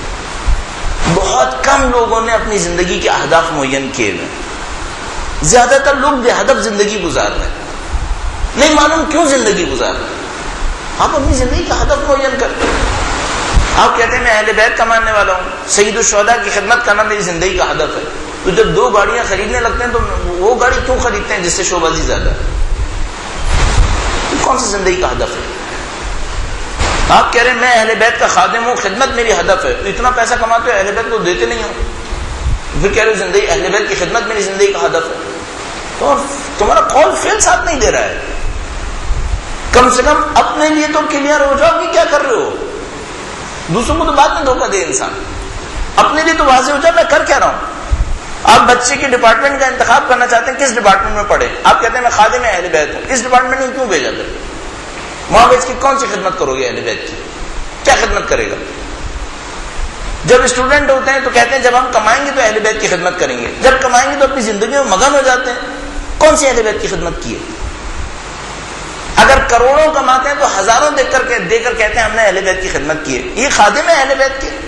بہت کم لوگوں نے اپنی زندگی کے اہداف معین کیے ہوئے. زیادہ تر لوگ بے ہدف زندگی گزار رہے ہیں، نہیں معلوم کیوں زندگی گزار رہے ہیں. آپ اپنی زندگی کا ہدف معین کریں. آپ کہتے ہیں میں اہل بیت کا ماننے والا ہوں، سید الشہداء کی خدمت کرنا میری زندگی کا ہدف ہے. تو جب دو گاڑیاں خریدنے لگتے ہیں تو وہ گاڑی کیوں خریدتے ہیں جس سے شوبازی زیادہ ہے؟ کون سی زندگی کا ہدف ہے؟ آپ کہہ رہے ہیں میں اہل بیت کا خادم ہوں، خدمت میری ہدف ہے، تو اتنا پیسہ کماتے ہو اہل بیت کو دیتے نہیں ہو، پھر کہہ رہے ہو زندگی اہل بیت کی خدمت میری زندگی کا ہدف ہے. تو تمہارا قول فعل ساتھ نہیں دے رہا ہے. کم سے کم اپنے لیے تو کلیئر ہو جاؤ کہ کیا کر رہے ہو. دوسروں کو تو بعد میں دھوکہ دے انسان، اپنے لیے تو واضح ہو جائے میں کر کیا رہا ہوں. آپ بچے کے ڈپارٹمنٹ کا انتخاب کرنا چاہتے ہیں، کس ڈپارٹمنٹ میں پڑھے؟ آپ کہتے ہیں میں خادم اہل بیت ہوں، اس ڈپارٹمنٹ میں کیوں بھیجا پھر؟ وہاں بیچ کی کون سی خدمت کرو گے؟ اہل بیت کی کیا خدمت کرے گا؟ جب اسٹوڈنٹ ہوتے ہیں تو کہتے ہیں جب ہم کمائیں گے تو اہل بیت کی خدمت کریں گے، جب کمائیں گے تو اپنی زندگی میں مگن ہو جاتے ہیں. کون سی اہل بیت کی خدمت کی ہے؟ اگر کروڑوں کماتے ہیں تو ہزاروں دیکھ کر دے کر کہتے ہیں ہم نے اہل بیت کی خدمت کی ہے. یہ خادم ہے اہل بیت کے؟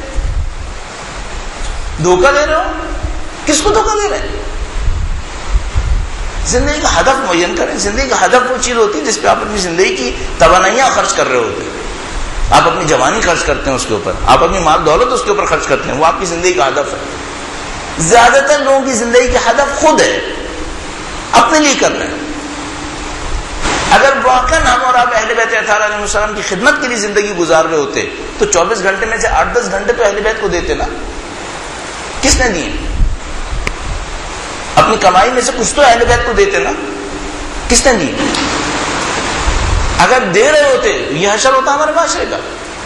دھوکہ دے رہے ہو. کس کو دھوکہ دے رہے ہیں؟ زندگی کا ہدف معین کریں. زندگی کا ہدف وہ چیز ہوتی ہے جس پہ آپ اپنی زندگی کی توانائیاں خرچ کر رہے ہوتے ہیں. آپ اپنی جوانی خرچ کرتے ہیں اس کے اوپر، آپ اپنی مال دولت اس کے اوپر خرچ کرتے ہیں، وہ آپ کی زندگی کا ہدف ہے. زیادہ تر لوگوں کی زندگی کا ہدف خود ہے، اپنے لیے کر رہے ہیں. اگر واقعا ہم اور آپ اہل بیت اطہار علیہ السلام کی خدمت کے لیے زندگی گزار رہے ہوتے تو چوبیس گھنٹے میں سے آٹھ دس گھنٹے تو اہل بیت کو دیتے نا. کس نے دیے؟ اپنی کمائی میں سے کچھ تو اہل بیت کو دیتے نا. کس نے دی؟ اگر دے رہے ہوتے یہ حشر ہوتا ہمارے معاشرے کا.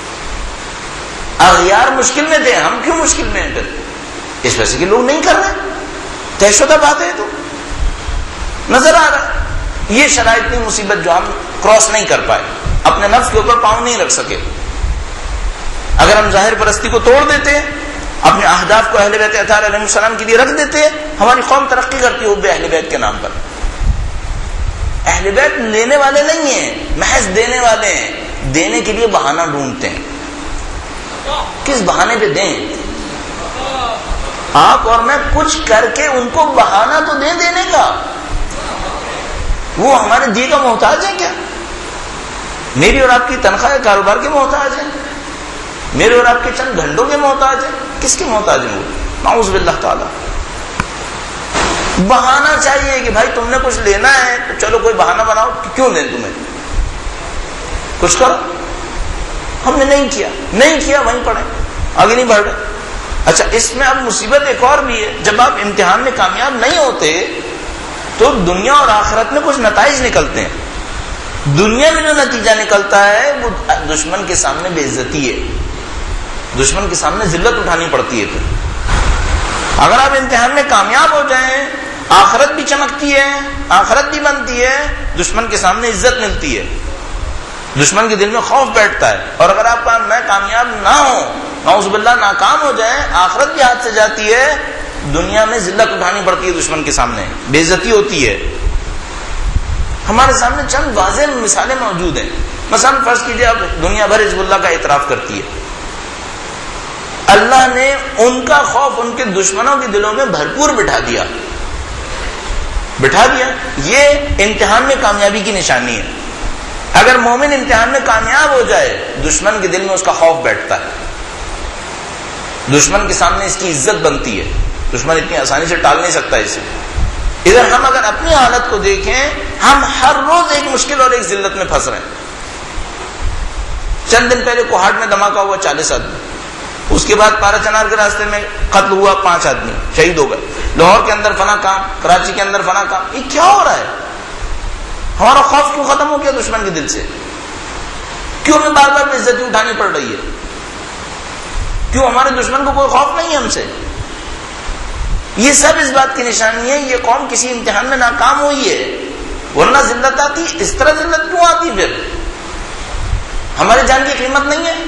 اغیار مشکل میں تھے، ہم کیوں مشکل میں ہیں پھر؟ اس وجہ سے کہ لوگ نہیں کر رہے. طے شدہ بات ہے، تو نظر آ رہا ہے یہ شرائط کی مصیبت جو ہم کراس نہیں کر پائے، اپنے نفس کے اوپر پاؤں نہیں رکھ سکے. اگر ہم ظاہر پرستی کو توڑ دیتے، اپنے اہداف کو اہل بیت اطہار علیہ السلام کے لیے رکھ دیتے، ہماری قوم ترقی کرتی ہو بے اہل بیت کے نام پر. اہل بیت لینے والے نہیں ہیں، محض دینے والے ہیں. دینے کے لیے بہانہ ڈھونڈتے ہیں. کس بہانے پہ دیں؟ آپ اور میں کچھ کر کے ان کو بہانہ تو دے دینے کا. وہ ہمارے دی کا محتاج ہے کیا؟ میری اور آپ کی تنخواہ کاروبار کے محتاج ہیں، میرے اور آپ کے چند گھنٹوں کے محتاج ہیں. کس کے محتاج ہیں وہ؟ نعوذ باللہ تعالی. بہانہ چاہیے کہ بھائی تم نے کچھ لینا ہے تو چلو کوئی بہانہ بناؤ، کیوں دیں تمہیں، کچھ کرو. ہم نے نہیں کیا نہیں کیا وہیں پڑے، آگے نہیں بڑھ رہے. اچھا اس میں اب مصیبت ایک اور بھی ہے، جب آپ امتحان میں کامیاب نہیں ہوتے تو دنیا اور آخرت میں کچھ نتائج نکلتے ہیں. دنیا میں جو نتیجہ نکلتا ہے وہ دشمن کے سامنے بے عزتی ہے، دشمن کے سامنے ذلت اٹھانی پڑتی ہے. پھر اگر آپ امتحان میں کامیاب ہو جائیں، آخرت بھی چمکتی ہے، آخرت بھی بنتی ہے، دشمن کے سامنے عزت ملتی ہے، دشمن کے دل میں خوف بیٹھتا ہے. اور اگر آپ کا میں کامیاب نہ ہوں، نعوذ باللہ ناکام ہو جائیں، آخرت بھی ہاتھ سے جاتی ہے، دنیا میں ذلت اٹھانی پڑتی ہے، دشمن کے سامنے بے عزتی ہوتی ہے. ہمارے سامنے چند واضح مثالیں موجود ہیں. مثلا فرض کیجئے اب دنیا بھر حزب اللہ کا اعتراف کرتی ہے، اللہ نے ان کا خوف ان کے دشمنوں کے دلوں میں بھرپور بٹھا دیا بٹھا دیا یہ امتحان میں کامیابی کی نشانی ہے. اگر مومن امتحان میں کامیاب ہو جائے، دشمن کے دل میں اس کا خوف بیٹھتا ہے، دشمن کے سامنے اس کی عزت بنتی ہے، دشمن اتنی آسانی سے ٹال نہیں سکتا اسے. ادھر ہم اگر اپنی حالت کو دیکھیں، ہم ہر روز ایک مشکل اور ایک ذلت میں پھنس رہے ہیں. چند دن پہلے کوہاٹ میں دھماکہ ہوا، چالیس آدمی. اس کے بعد پارا چنار کے راستے میں قتل ہوا، پانچ آدمی شہید ہو گئے. لاہور کے اندر فنا کام، کراچی کے اندر فنا کام. یہ کیا ہو رہا ہے؟ ہمارا خوف کیوں ختم ہو گیا دشمن کے دل سے؟ کیوں ہمیں بار بار عزتی اٹھانی پڑ رہی ہے؟ کیوں ہمارے دشمن کو کوئی خوف نہیں ہے ہم سے؟ یہ سب اس بات کی نشانی ہے یہ قوم کسی امتحان میں ناکام ہوئی ہے. ورنہ ذلت آتی، اس طرح ذلت کیوں آتی؟ پھر ہمارے جان کی قیمت نہیں ہے.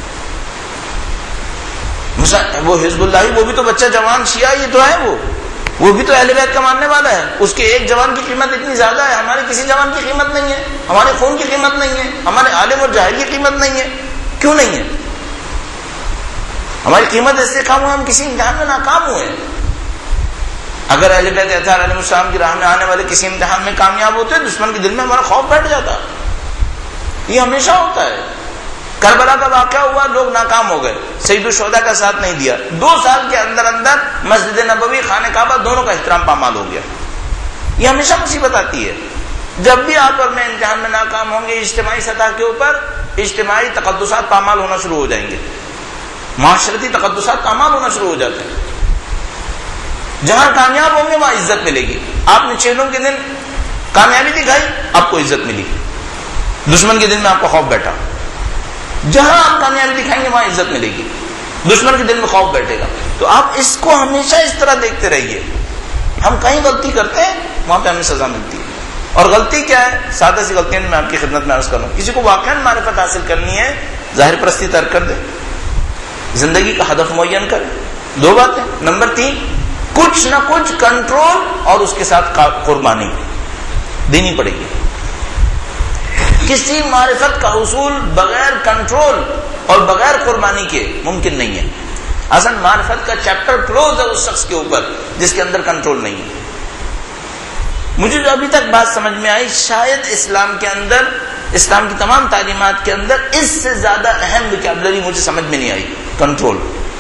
وہ حزب اللہ، وہ بھی تو بچہ جوان شیعہ یہ تو ہے، وہ وہ بھی تو اہل بیت کا ماننے والا ہے. اس کے ایک جوان کی قیمت اتنی زیادہ ہے، ہمارے کسی جوان کی قیمت نہیں ہے، ہمارے خون کی قیمت نہیں ہے، ہمارے عالم اور جاہل کی قیمت نہیں ہے. کیوں نہیں ہے؟ ہماری قیمت اس سے کم ہوئی، ہم کسی امتحان میں ناکام ہوئے. اگر اہل بیت اطہار علیہ السلام کی راہ میں آنے والے کسی امتحان میں کامیاب ہوتے، دشمن کے دل میں ہمارا خوف بیٹھ جاتا. یہ ہمیشہ ہوتا ہے. کربلا کا واقعہ ہوا، لوگ ناکام ہو گئے، سید الشہداء کا ساتھ نہیں دیا. دو سال کے اندر اندر مسجد نبوی، خانہ کعبہ دونوں کا احترام پامال ہو گیا. یہ ہمیشہ مصیبت آتی ہے. جب بھی آپ اور میں امتحان میں ناکام ہوں گے، اجتماعی سطح کے اوپر اجتماعی تقدسات پامال ہونا شروع ہو جائیں گے، معاشرتی تقدسات پامال ہونا شروع ہو جاتے ہیں. جہاں کامیاب ہوں گے وہاں عزت ملے گی. آپ نے چینوں کے دن کامیابی دکھائی، آپ کو عزت ملی. دشمن کے دل میں آپ کا خوف بیٹھا. جہاں آپ کامیابی دکھائیں گے وہاں عزت ملے گی، دشمن کے دل میں خوف بیٹھے گا. تو آپ اس کو ہمیشہ اس طرح دیکھتے رہیے. ہم کہیں غلطی کرتے ہیں وہاں پہ ہمیں سزا ملتی ہے. اور غلطی کیا ہے؟ سادہ سی غلطیاں میں آپ کی خدمت میں عرض کروں. کسی کو واقعاً معرفت حاصل کرنی ہے، ظاہر پرستی ترک کر دے، زندگی کا ہدف معین کرے. دو باتیں. نمبر تین، کچھ نہ کچھ کنٹرول اور اس کے ساتھ قربانی دینی پڑے گی. کسی معرفت کا حصول بغیر کنٹرول اور بغیر قربانی کے ممکن نہیں ہے. اصل معرفت کا چیپٹر کلوز ہے اس شخص کے اوپر جس کے اندر کنٹرول نہیں ہے. مجھے جو ابھی تک بات سمجھ میں آئی، شاید اسلام کے اندر، اسلام کی تمام تعلیمات کے اندر اس سے زیادہ اہم ویکیبلری مجھے سمجھ میں نہیں آئی. کنٹرول،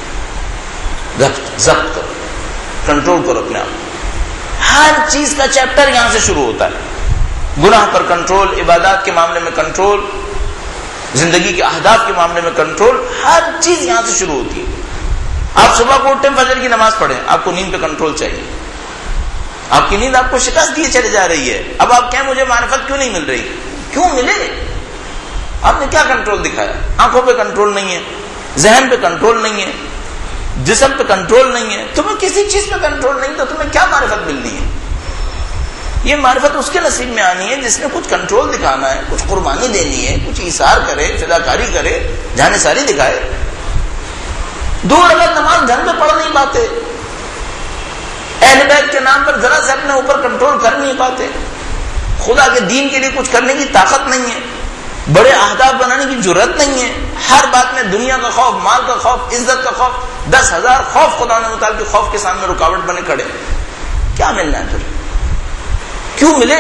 ضبط کرو، کنٹرول کرو اپنے آپ. ہر چیز کا چیپٹر یہاں سے شروع ہوتا ہے. گناہ پر کنٹرول، عبادات کے معاملے میں کنٹرول، زندگی کے اہداف کے معاملے میں کنٹرول، ہر چیز یہاں سے شروع ہوتی ہے. آپ صبح کو اٹھیں، فجر کی نماز پڑھیں، آپ کو نیند پہ کنٹرول چاہیے. آپ کی نیند آپ کو شکست دیے چلے جا رہی ہے. اب آپ کہیں مجھے معرفت کیوں نہیں مل رہی؟ کیوں ملے؟ آپ نے کیا کنٹرول دکھایا؟ آنکھوں پہ کنٹرول نہیں ہے، ذہن پہ کنٹرول نہیں ہے، جسم پہ کنٹرول نہیں ہے. تمہیں کسی چیز پہ کنٹرول نہیں تو تمہیں کیا معرفت ملنی ہے؟ یہ معرفت اس کے نصیب میں آنی ہے جس نے کچھ کنٹرول دکھانا ہے، کچھ قربانی دینی ہے، کچھ ایثار کرے، فداکاری کرے، جانے ساری دکھائے. دو رکعت نماز گھر میں پڑھ نہیں پاتے، اہل بیت کے نام پر ذرا سے اپنے اوپر کنٹرول کر نہیں پاتے، خدا کے دین کے لیے کچھ کرنے کی طاقت نہیں ہے، بڑے اہداف بنانے کی جرت نہیں ہے. ہر بات میں دنیا کا خوف، مال کا خوف، عزت کا خوف، دس ہزار خوف خدا نے متعال کے خوف کے سامنے رکاوٹ بنے کھڑے. کیا ملنا ہے پھر؟ کیوں ملے؟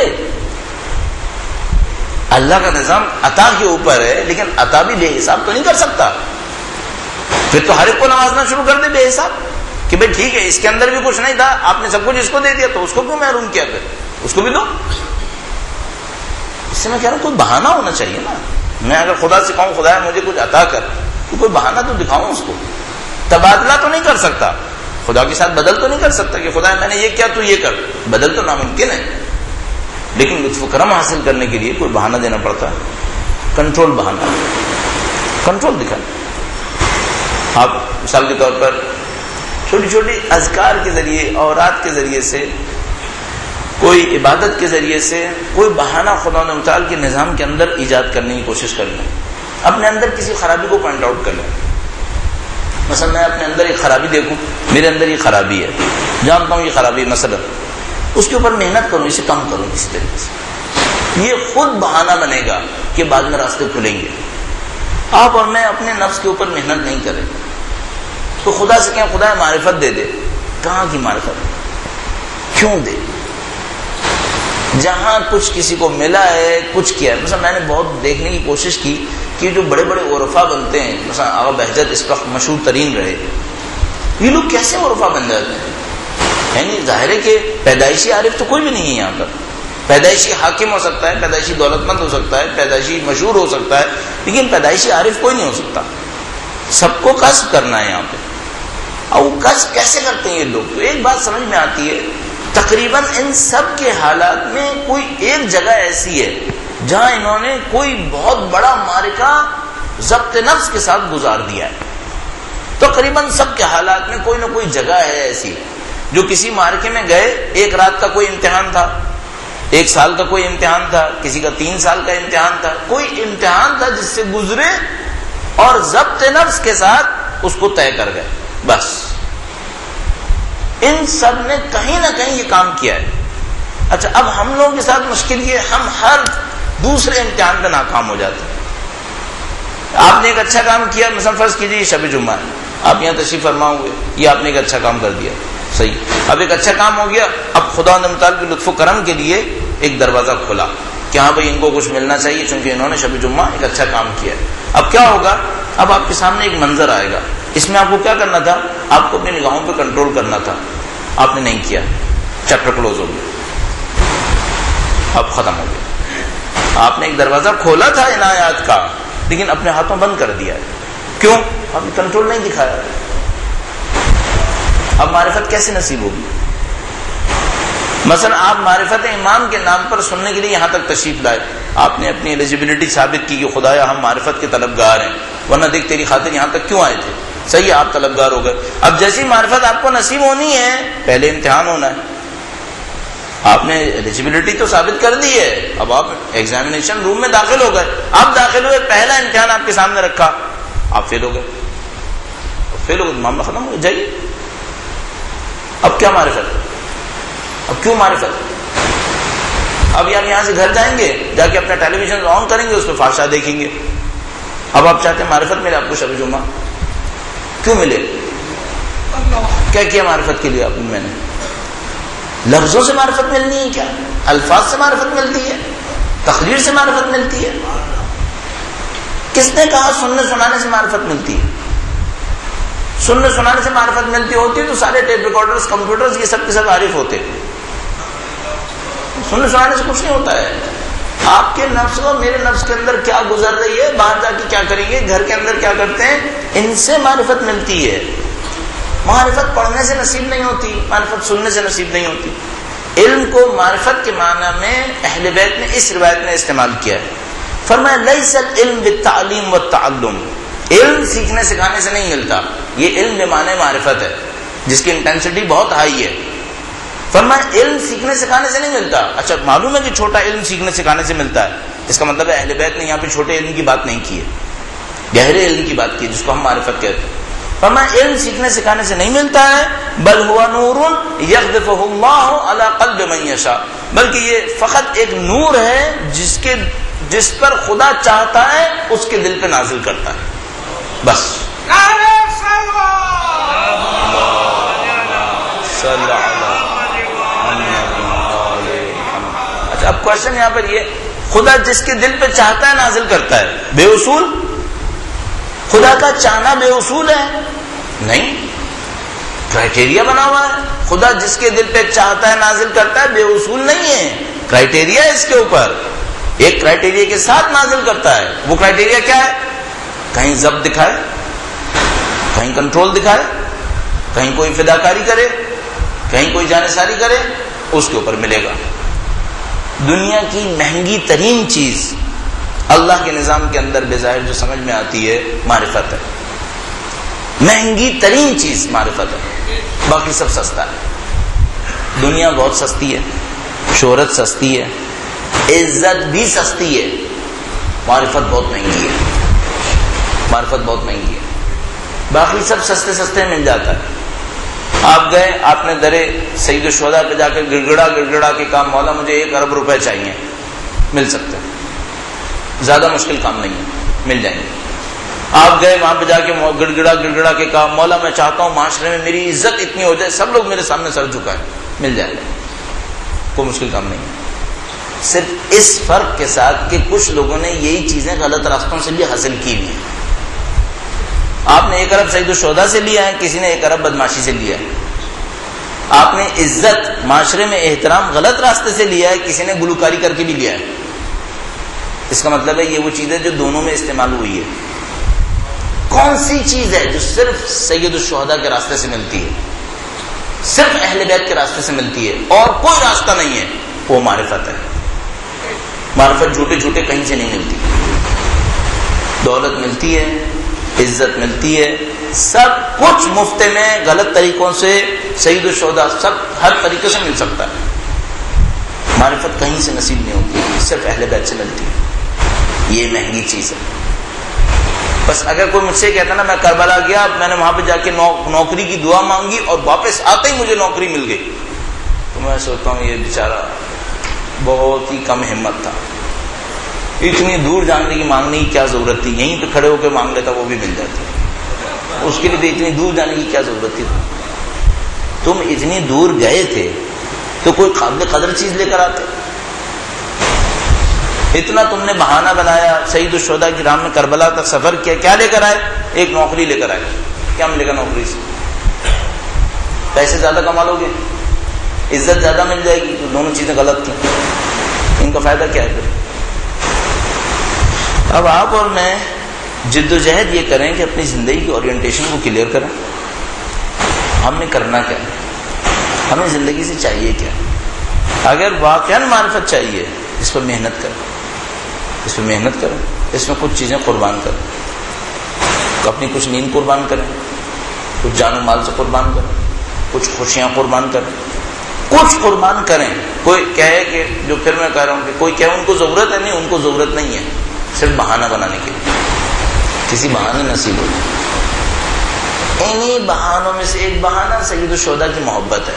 اللہ کا نظام عطا کے اوپر ہے، لیکن عطا بھی بے حساب تو نہیں کر سکتا. پھر تو ہر ایک کو نوازنا شروع کر دے بے حساب کہ بھائی ٹھیک ہے، اس کے اندر بھی کچھ نہیں تھا، آپ نے سب کچھ اس کو دے دیا، تو اس کو کیوں محروم کیا؟ پھر اس کو بھی دو. اس سے میں کہہ رہا ہوں کوئی بہانہ ہونا چاہیے نا. میں اگر خدا سے کہوں خدا مجھے کچھ عطا کر، تو کوئی بہانہ تو دکھاؤں اس کو. تبادلہ تو نہیں کر سکتا، خدا کے ساتھ بدل تو نہیں کر سکتا کہ خدا میں نے یہ کیا تو یہ کر. بدل تو ناممکن ہے، لیکن لطف و کرم حاصل کرنے کے لیے کوئی بہانہ دینا پڑتا ہے. کنٹرول بہانہ، کنٹرول دکھا. آپ مثال کے طور پر چھوٹی چھوٹی اذکار کے ذریعے، اورات کے ذریعے سے، کوئی عبادت کے ذریعے سے کوئی بہانہ خدا و تعالی کے نظام کے اندر ایجاد کرنے کی کوشش کر لیں. اپنے اندر کسی خرابی کو پوائنٹ آؤٹ کر لیں. مثلا میں اپنے اندر ایک خرابی دیکھوں، میرے اندر یہ خرابی ہے، جانتا ہوں یہ خرابی ہے، مثلا اس کے اوپر محنت کروں، اسے کم کروں کسی طریقے سے. یہ خود بہانہ بنے گا کہ بعد میں راستے کھلیں گے. آپ اور میں اپنے نفس کے اوپر محنت نہیں کریں تو خدا سے کہیں خدا معرفت دے دے. کہاں کی معرفت؟ کیوں دے؟ جہاں کچھ کسی کو ملا ہے، کچھ کیا ہے. مثلا میں نے بہت دیکھنے کی کوشش کی کہ جو بڑے بڑے عرفا بنتے ہیں، مثلا آغا بہجت اس وقت مشہور ترین رہے، یہ لوگ کیسے عرفا بن جاتے ہیں؟ یعنی ظاہر ہے کہ پیدائشی عارف تو کوئی بھی نہیں ہے یہاں پر. پیدائشی حاکم ہو سکتا ہے, پیدائشی دولت مند ہو سکتا ہے, پیدائشی مشہور ہو سکتا ہے, لیکن پیدائشی عارف کوئی نہیں ہو سکتا. سب کو کسب کرنا ہے یہاں پہ. اور وہ کسب کیسے کرتے ہیں یہ لوگ؟ تو ایک بات سمجھ میں آتی ہے, تقریباً ان سب کے حالات میں کوئی ایک جگہ ایسی ہے جہاں انہوں نے کوئی بہت بڑا معرکہ ضبط نفس کے ساتھ گزار دیا ہے. تقریباً سب کے حالات میں کوئی نہ کوئی جگہ ہے ایسی جو کسی معرکے میں گئے, ایک رات کا کوئی امتحان تھا, ایک سال کا کوئی امتحان تھا, کسی کا تین سال کا امتحان تھا, کوئی امتحان تھا جس سے گزرے اور ضبط نفس کے ساتھ اس کو طے کر گئے. بس ان سب نے کہیں نہ کہیں یہ کام کیا ہے. اچھا, اب ہم لوگوں کے ساتھ مشکل یہ, ہم ہر دوسرے امتحان پہ ناکام ہو جاتے ہیں. آپ نے ایک اچھا کام کیا, مثلا فرض کیجیے شب جمعہ ہے, آپ یہاں تشریف فرما ہوئے, یہ آپ نے ایک اچھا کام کر دیا, صحیح. اب ایک اچھا کام ہو گیا, اب خدا تعالیٰ کے لطف و کرم کے لیے ایک دروازہ کھلا کہ ہاں بھائی ان کو کچھ ملنا چاہیے چونکہ انہوں نے شب جمعہ ایک اچھا کام کیا. اب کیا ہوگا, اب آپ کے سامنے ایک منظر آئے گا, اس میں آپ کو کیا کرنا تھا, آپ کو اپنی نگاہوں پہ کنٹرول کرنا تھا, آپ نے نہیں کیا, چیپٹر کلوز ہو گیا, اب ختم ہو گیا. آپ نے ایک دروازہ کھولا تھا عنایات کا, لیکن اپنے ہاتھوں بند کر دیا ہے. کیوں؟ آپ نے کنٹرول نہیں دکھایا. اب معرفت کیسے نصیب ہوگی؟ مثلا آپ معرفت امام کے نام پر سننے کے لیے یہاں تک تشریف لائے, آپ نے اپنی ایلیجیبلٹی ثابت کی کہ خدایا ہم معرفت کے طلبگار ہیں, ورنہ دیکھ تیری خاطر یہاں تک کیوں آئے تھے, صحیح ہے آپ طلبگار ہو گئے. اب جیسی معرفت آپ کو نصیب ہونی ہے, پہلے امتحان ہونا ہے. آپ نے ایلیجیبلٹی تو ثابت کر دی ہے, اب آپ ایگزامینیشن روم میں داخل ہو گئے, آپ داخل ہوئے, پہلا امتحان آپ کے سامنے رکھا, آپ فیل ہو گئے. فیل ہو گئے, معاملہ ختم ہو جائیے. اب کیا معرفت, اب کیوں معرفت؟ اب آپ یہاں سے گھر جائیں گے, جا کے اپنا ٹیلی ویژن آن کریں گے, اس پہ فحشا دیکھیں گے. اب آپ چاہتے ہیں معرفت ملے آپ کو شب جمعہ, کیوں ملے؟ کیا کیا معرفت کے لیے آپ میں نے؟ لفظوں سے معرفت ملنی ہے کیا؟ الفاظ سے معرفت ملتی ہے, تقریر سے معرفت ملتی ہے؟ کس نے کہا سننے سنانے سے معرفت ملتی ہے؟ سننے سنانے سے معرفت ملتی ہوتی تو سارے ٹیپ ریکارڈرز, کمپیوٹرز, یہ سب کے سب عارف ہوتے. سننے سنانے سے کچھ نہیں ہوتا ہے. آپ کے نفس اور میرے نفس کے اندر کیا گزر رہی ہے, باہر جا کے کیا کریں گے, گھر کے اندر کیا کرتے ہیں, ان سے معرفت ملتی ہے. معرفت پڑھنے سے نصیب نہیں ہوتی, معرفت سننے سے نصیب نہیں ہوتی. علم کو معرفت کے معنی میں اہل بیت نے اس روایت میں استعمال کیا ہے. فرمایا لیس العلم بالتعلیم والتعلم, علم سیکھنے سکھانے سے نہیں ملتا, یہ علم بمعنی معرفت ہے جس کی انٹینسٹی بہت ہائی ہے. فرمایا علم سیکھنے سکھانے سے نہیں ملتا. اچھا, معلوم ہے کہ چھوٹا علم سیکھنے سکھانے سے ملتا ہے, اس کا مطلب ہے اہل بیت نے یہاں پہ چھوٹے علم کی بات نہیں کی ہے, گہرے علم کی بات کی ہے جس کو ہم معرفت کہتے ہیں. فرمایا علم سیکھنے سکھانے سے نہیں ملتا ہے, بل ہوا نور یقذفہ اللہ علی قلب من یشاء, بلکہ یہ فقط ایک نور ہے جس کے جس پر خدا چاہتا ہے اس کے دل پہ نازل کرتا ہے, بس. اچھا, اب کوشچن یہاں پر یہ, خدا جس کے دل پہ چاہتا ہے نازل کرتا ہے, بے اصول. خدا کا چاہنا بے اصول ہے؟ نہیں, کرائٹیریا بنا ہوا ہے. خدا جس کے دل پہ چاہتا ہے نازل کرتا ہے, بے اصول نہیں ہے, کرائٹیریا ہے اس کے اوپر. ایک کرائٹیریا کے ساتھ نازل کرتا ہے. وہ کرائٹیریا کیا ہے؟ کہیں ضبط دکھائے, کہیں کنٹرول دکھائے, کہیں کوئی فداکاری کرے, کہیں کوئی جانساری کرے, اس کے اوپر ملے گا. دنیا کی مہنگی ترین چیز اللہ کے نظام کے اندر بظاہر جو سمجھ میں آتی ہے معرفت ہے. مہنگی ترین چیز معرفت ہے, باقی سب سستا ہے. دنیا بہت سستی ہے, شہرت سستی ہے, عزت بھی سستی ہے, معرفت بہت مہنگی ہے. معرفت بہت مہنگی ہے, باقی سب سستے سستے مل جاتا ہے. آپ گئے, آپ نے درے سید الشہداء پہ جا کے گڑ گڑا گڑ گڑا کے کام, مولا مجھے ایک ارب روپے چاہیے, مل سکتے ہیں, زیادہ مشکل کام نہیں ہے, مل جائیں گے. آپ گئے وہاں پہ جا کے گڑ گڑا گڑ گڑا کے کام, مولا میں چاہتا ہوں معاشرے میں میری عزت اتنی ہو جائے, سب لوگ میرے سامنے سر جھکائیں, مل جائے گا, کوئی مشکل کام نہیں ہے. صرف اس فرق کے ساتھ کہ کچھ لوگوں نے یہی چیزیں غلط راستوں سے بھی حاصل کی ہوئی ہیں. آپ نے ایک ارب سید الشہداء سے لیا ہے, کسی نے ایک ارب بدماشی سے لیا ہے. آپ نے عزت معاشرے میں احترام غلط راستے سے لیا ہے، کسی نے گلوکاری کر کے بھی لیا ہے. اس کا مطلب ہے یہ وہ چیز ہے جو دونوں میں استعمال ہوئی ہے. کون سی چیز ہے جو صرف سید الشہداء کے راستے سے ملتی ہے، صرف اہل بیت کے راستے سے ملتی ہے اور کوئی راستہ نہیں ہے؟ وہ معرفت ہے. معرفت جھوٹے جھوٹے کہیں سے نہیں ملتی. دولت ملتی ہے، عزت ملتی ہے، سب کچھ مفت میں غلط طریقوں سے سید الشہداء سب ہر طریقے سے مل سکتا ہے. معرفت کہیں سے نصیب نہیں ہوتی، صرف اہل بیت سے ملتی ہے. یہ مہنگی چیز ہے. بس اگر کوئی مجھ سے کہتا نا میں کربلا گیا، میں نے وہاں پہ جا کے نوکری کی دعا مانگی اور واپس آتے ہی مجھے نوکری مل گئی، تو میں سوچتا ہوں یہ بیچارہ بہت ہی کم ہمت تھا. اتنی دور جانے کی مانگنے کی کیا ضرورت تھی؟ یہیں پہ کھڑے ہو کے مانگ لیتا وہ بھی مل جاتی. اس کے لیے اتنی دور جانے کی کیا ضرورت تھی؟ تم اتنی دور گئے تھے تو کوئی قابل قدر چیز لے کر آتے. اتنا تم نے بہانہ بنایا، سید الشہداء کی راہ میں کربلا تک سفر کیا، کیا لے کر آئے؟ ایک نوکری لے کر آئے. کیا ملے گا نوکری سے؟ پیسے زیادہ کما لو گے، عزت زیادہ مل جائے گی. تو دونوں چیزیں غلط تھیں. ان کا فائدہ کیا ہے پھر؟ اب آپ اور میں جد و جہد یہ کریں کہ اپنی زندگی کی اورینٹیشن کو کلیئر کریں. ہم نے کرنا کیا، ہمیں زندگی سے چاہیے کیا. اگر واقعاً معرفت چاہیے، اس پر محنت کریں، اس پہ محنت کریں، اس میں کچھ چیزیں قربان کریں. اپنی کچھ نیند قربان کریں، کچھ جان و مال سے قربان کریں، کچھ خوشیاں قربان کریں، کچھ قربان کریں. کوئی کہے کہ جو پھر میں کہہ رہا ہوں کہ کوئی کہے ان کو ضرورت ہے، نہیں، ان کو ضرورت نہیں ہے، صرف بہانہ بنانے کے لیے. کسی بہانے نصیب ہو. انہی بہانوں میں سے ایک بہانہ سید الشہداء کی محبت ہے.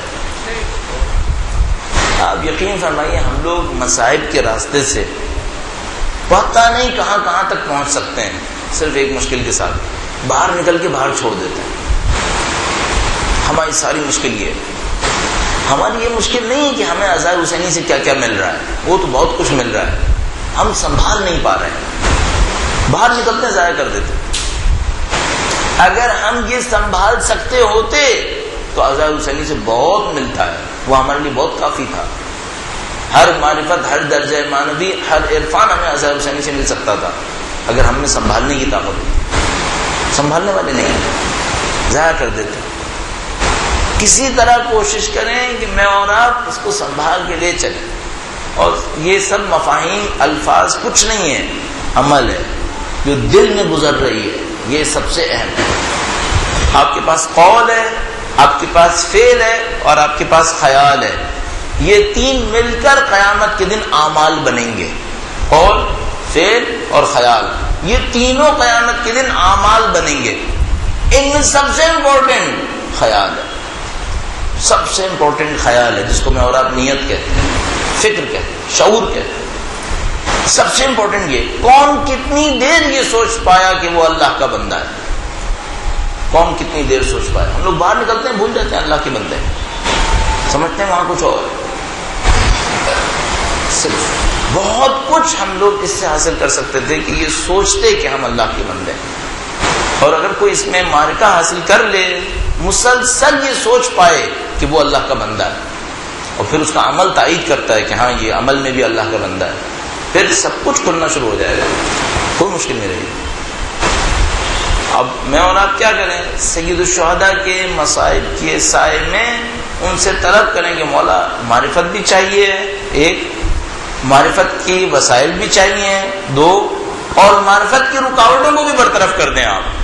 آپ یقین فرمائیے ہم لوگ مصائب کے راستے سے پتہ نہیں کہاں کہاں تک پہنچ سکتے ہیں، صرف ایک مشکل کے ساتھ باہر نکل کے باہر چھوڑ دیتے ہیں. ہماری ساری مشکل یہ ہے. ہماری یہ مشکل نہیں ہے کہ ہمیں اظہر حسینی سے کیا کیا مل رہا ہے، وہ تو بہت کچھ مل رہا ہے، ہم سنبھال نہیں پا رہے ہیں، باہر نکلتے ضائع کر دیتے. اگر ہم یہ سنبھال سکتے ہوتے تو اظہر حسینی سے بہت ملتا ہے، وہ ہمارے لیے بہت کافی تھا. ہر معرفت، ہر درجہ معنوی، ہر عرفان ہمیں اظہر حسینی سے مل سکتا تھا اگر ہم نے سنبھالنے کی طاقت ہوتی. سنبھالنے والے نہیں، ضائع کر دیتے. کسی طرح کوشش کریں کہ میں اور آپ اس کو سنبھال کے لے چلیں. اور یہ سب مفاہیم الفاظ کچھ نہیں ہے، عمل ہے جو دل میں گزر رہی ہے. یہ سب سے اہم ہے. آپ کے پاس قول ہے، آپ کے پاس فعل ہے اور آپ کے پاس خیال ہے. یہ تین مل کر قیامت کے دن اعمال بنیں گے. قول، فعل اور خیال، یہ تینوں قیامت کے دن اعمال بنیں گے. ان میں سب سے امپورٹنٹ خیال ہے. سب سے امپورٹنٹ خیال ہے، جس کو میں اور آپ نیت کہتے ہیں، فکر کہتے ہیں، شعور کہتے ہیں. سب سے امپورٹنٹ یہ کون کتنی دیر یہ سوچ پایا کہ وہ اللہ کا بندہ ہے. کون کتنی دیر سوچ پایا. ہم لوگ باہر نکلتے ہیں بھول جاتے ہیں اللہ کے بندے، سمجھتے ہیں وہاں کچھ اور. صرف بہت کچھ ہم لوگ اس سے حاصل کر سکتے تھے کہ یہ سوچتے کہ ہم اللہ کے بندے ہیں. اور اگر کوئی اس میں معرکہ حاصل کر لے، مسلسل یہ سوچ پائے کہ وہ اللہ کا بندہ ہے، اور پھر اس کا عمل تائید کرتا ہے کہ ہاں یہ عمل میں بھی اللہ کا بندہ ہے، پھر سب کچھ کھلنا شروع ہو جائے گا. کوئی مشکل نہیں رہے گی. اب میں اور آپ کیا کریں؟ سید الشہداء کے مصائب کے سائے میں ان سے طلب کریں کہ مولا معرفت بھی چاہیے، ایک معرفت کی وسائل بھی چاہیے، دو اور معرفت کی رکاوٹوں کو بھی برطرف کر دیں. آپ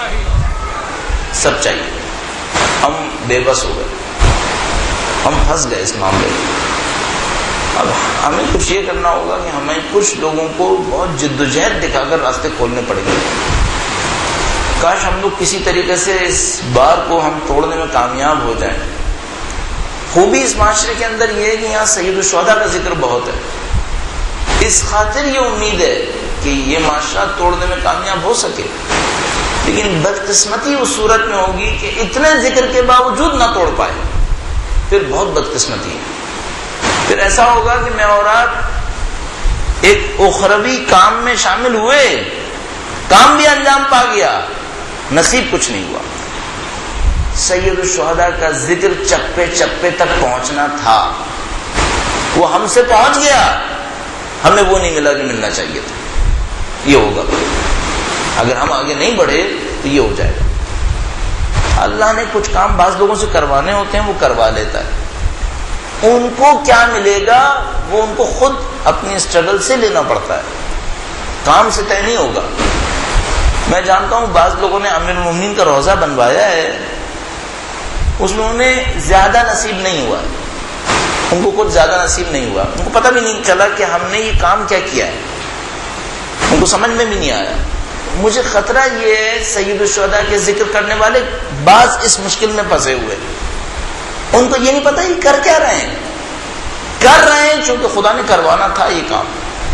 سب چاہیے. ہم بے بس ہو گئے، ہم پھنس گئے اس معاملے میں. اب ہمیں کچھ یہ کرنا ہوگا کہ ہمیں کچھ لوگوں کو بہت جد و جہد دکھا کر راستے کھولنے پڑیں گے. کاش ہم لوگ کسی طریقے سے اس بار کو ہم توڑنے میں کامیاب ہو جائیں. خوبی اس معاشرے کے اندر یہ ہے کہ یہاں سید الشہداء کا ذکر بہت ہے. اس خاطر یہ امید ہے کہ یہ معاشرہ توڑنے میں کامیاب ہو سکے. لیکن بدقسمتی اس صورت میں ہوگی کہ اتنے ذکر کے باوجود نہ توڑ پائے، پھر بہت بدقسمتی ہے. پھر ایسا ہوگا کہ میں اور آپ ایک اخروی کام میں شامل ہوئے، کام بھی انجام پا گیا، نصیب کچھ نہیں ہوا. سید الشہداء کا ذکر چپے چپے تک پہنچنا تھا، وہ ہم سے پہنچ گیا، ہمیں وہ نہیں ملا جو ملنا چاہیے تھا۔ یہ ہوگا اگر ہم آگے نہیں بڑھے تو یہ ہو جائے گا۔ اللہ نے کچھ کام بعض لوگوں سے کروانے ہوتے ہیں، وہ کروا لیتا ہے، ان کو کیا ملے گا وہ ان کو خود اپنی اسٹرگل سے لینا پڑتا ہے، کام سے طے نہیں ہوگا۔ میں جانتا ہوں بعض لوگوں نے امیر المومنین کا روضہ بنوایا ہے، اس میں انہیں زیادہ نصیب نہیں ہوا، ان کو کچھ زیادہ نصیب نہیں ہوا، ان کو پتہ بھی نہیں چلا کہ ہم نے یہ کام کیا کیا ہے، ان کو سمجھ میں بھی نہیں آیا۔ مجھے خطرہ یہ ہے سید الشہداء کے ذکر کرنے والے بعض اس مشکل میں پھنسے ہوئے، ان کو یہ نہیں پتا یہ کر کیا رہے ہیں، کر رہے ہیں چونکہ خدا نے کروانا تھا یہ کام۔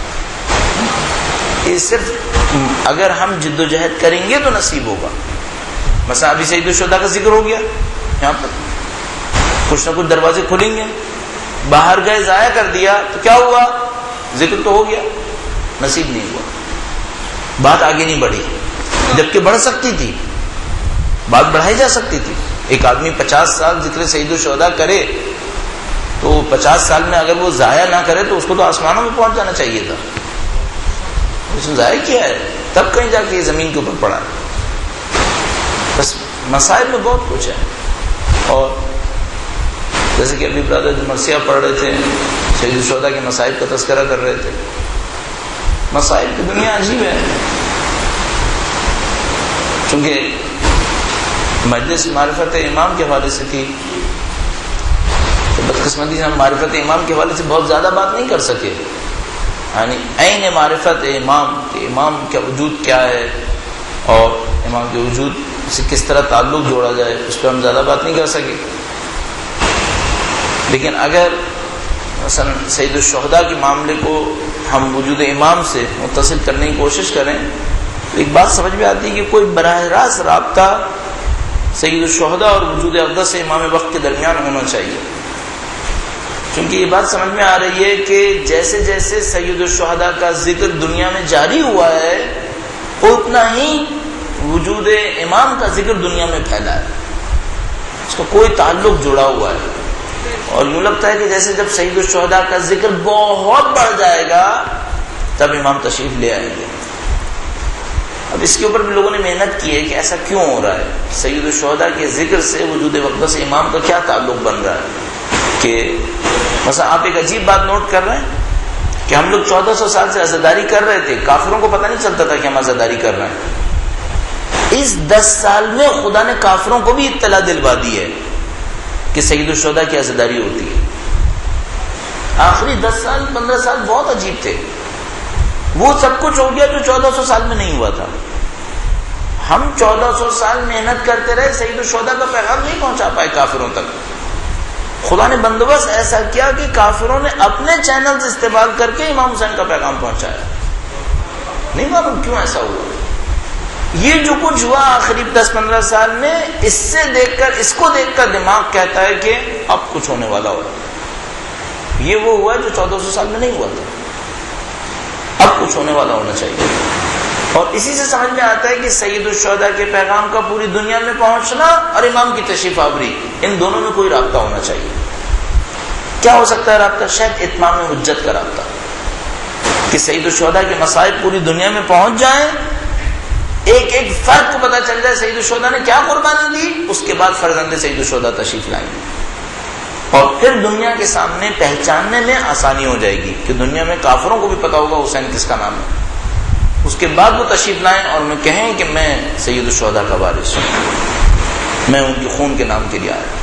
یہ صرف اگر ہم جد و جہد کریں گے تو نصیب ہوگا۔ مثلا ابھی سید الشہداء کا ذکر ہو گیا، یہاں پر کچھ نہ کچھ دروازے کھلیں گے، باہر گئے ضائع کر دیا تو کیا ہوا، ذکر تو ہو گیا، نصیب نہیں ہوا، بات آگے نہیں بڑھی، جبکہ بڑھ سکتی تھی، بات بڑھائی جا سکتی تھی۔ ایک آدمی پچاس سال ذکر سید الشہداء کرے تو پچاس سال میں اگر وہ ضائع نہ کرے تو اس کو تو آسمانوں میں پہنچ جانا چاہیے تھا، اس نے ضائع کیا ہے، تب کہیں جا کے یہ زمین کے اوپر پڑا ہے۔ بس مسائل میں بہت کچھ ہے، اور جیسے کہ ابھی برادر مرثیہ پڑھ رہے تھے، سید الشہداء کے مسائل کا تذکرہ کر رہے تھے۔ مسائل کی دنیا عجیب ہے، چونکہ مجلس معرفت امام کے حوالے سے تھی تو بدقسمتی سے ہم معرفت امام کے حوالے سے بہت زیادہ بات نہیں کر سکے، یعنی عین معرفت امام کہ امام کا وجود کیا ہے اور امام کے وجود سے کس طرح تعلق جوڑا جائے، اس پہ ہم زیادہ بات نہیں کر سکے۔ لیکن اگر مثلا سید الشہداء کے معاملے کو ہم وجود امام سے متصل کرنے کی کوشش کریں تو ایک بات سمجھ میں آتی ہے کہ کوئی براہ راست رابطہ سید الشہداء اور وجود اقدس امام وقت کے درمیان ہونا چاہیے، کیونکہ یہ بات سمجھ میں آ رہی ہے کہ جیسے جیسے سید الشہداء کا ذکر دنیا میں جاری ہوا ہے اتنا ہی وجود امام کا ذکر دنیا میں پھیلا ہے، اس کا کوئی تعلق جڑا ہوا ہے، اور یوں لگتا ہے کہ جیسے جب سید الشہداء کا ذکر بہت بڑھ جائے گا تب امام تشریف لے آئیں گے۔ اب اس کے اوپر بھی لوگوں نے محنت کی ہے کہ ایسا کیوں ہو رہا ہے، سید الشہداء کے ذکر سے وجود اقدس امام کا کیا تعلق بن رہا ہے، کہ مثلا آپ ایک عجیب بات نوٹ کر رہے ہیں کہ ہم لوگ چودہ سو سال سے عزاداری کر رہے تھے، کافروں کو پتہ نہیں چلتا تھا کہ ہم عزاداری کر رہے ہیں، اس دس سال میں خدا نے کافروں کو بھی اطلاع دلوا دی ہے کہ سید الشہداء کی عزاداری ہوتی ہے۔ آخری دس سال پندرہ سال بہت عجیب تھے، وہ سب کچھ ہو گیا جو چودہ سو سال میں نہیں ہوا تھا۔ ہم چودہ سو سال محنت کرتے رہے، سید الشہداء کا پیغام نہیں پہنچا پائے کافروں تک۔ خدا نے بندوبست ایسا کیا کہ کافروں نے اپنے چینلز استعمال کر کے امام حسین کا پیغام پہنچایا۔ نہیں معلوم کیوں ایسا ہوا، یہ جو کچھ ہوا آخری دس پندرہ سال میں، اس سے دیکھ کر اس کو دیکھ کر دماغ کہتا ہے کہ اب کچھ ہونے والا ہو، یہ وہ ہوا جو چودہ سو سال میں نہیں ہوا تھا، اب کچھ ہونے والا ہونا چاہیے۔ اور اسی سے سمجھ میں آتا ہے کہ سید الشہداء کے پیغام کا پوری دنیا میں پہنچنا اور امام کی تشریف آوری، ان دونوں میں کوئی رابطہ ہونا چاہیے۔ کیا ہو سکتا ہے رابطہ؟ شاید اتمام حجت کا رابطہ، کہ سید الشہداء کے مسائل پوری دنیا میں پہنچ جائیں، ایک ایک فرد کو پتہ چل جائے سید الشہداء نے کیا قربانی دی، اس کے بعد فرزند سید الشہداء تشریف لائیں گے، اور پھر دنیا کے سامنے پہچاننے میں آسانی ہو جائے گی کہ دنیا میں کافروں کو بھی پتا ہوگا حسین کس کا نام ہے، اس کے بعد وہ تشریف لائیں اور میں کہیں کہ میں سید الشہداء کا وارث ہوں، میں ان کے خون کے نام کے لیے آیا۔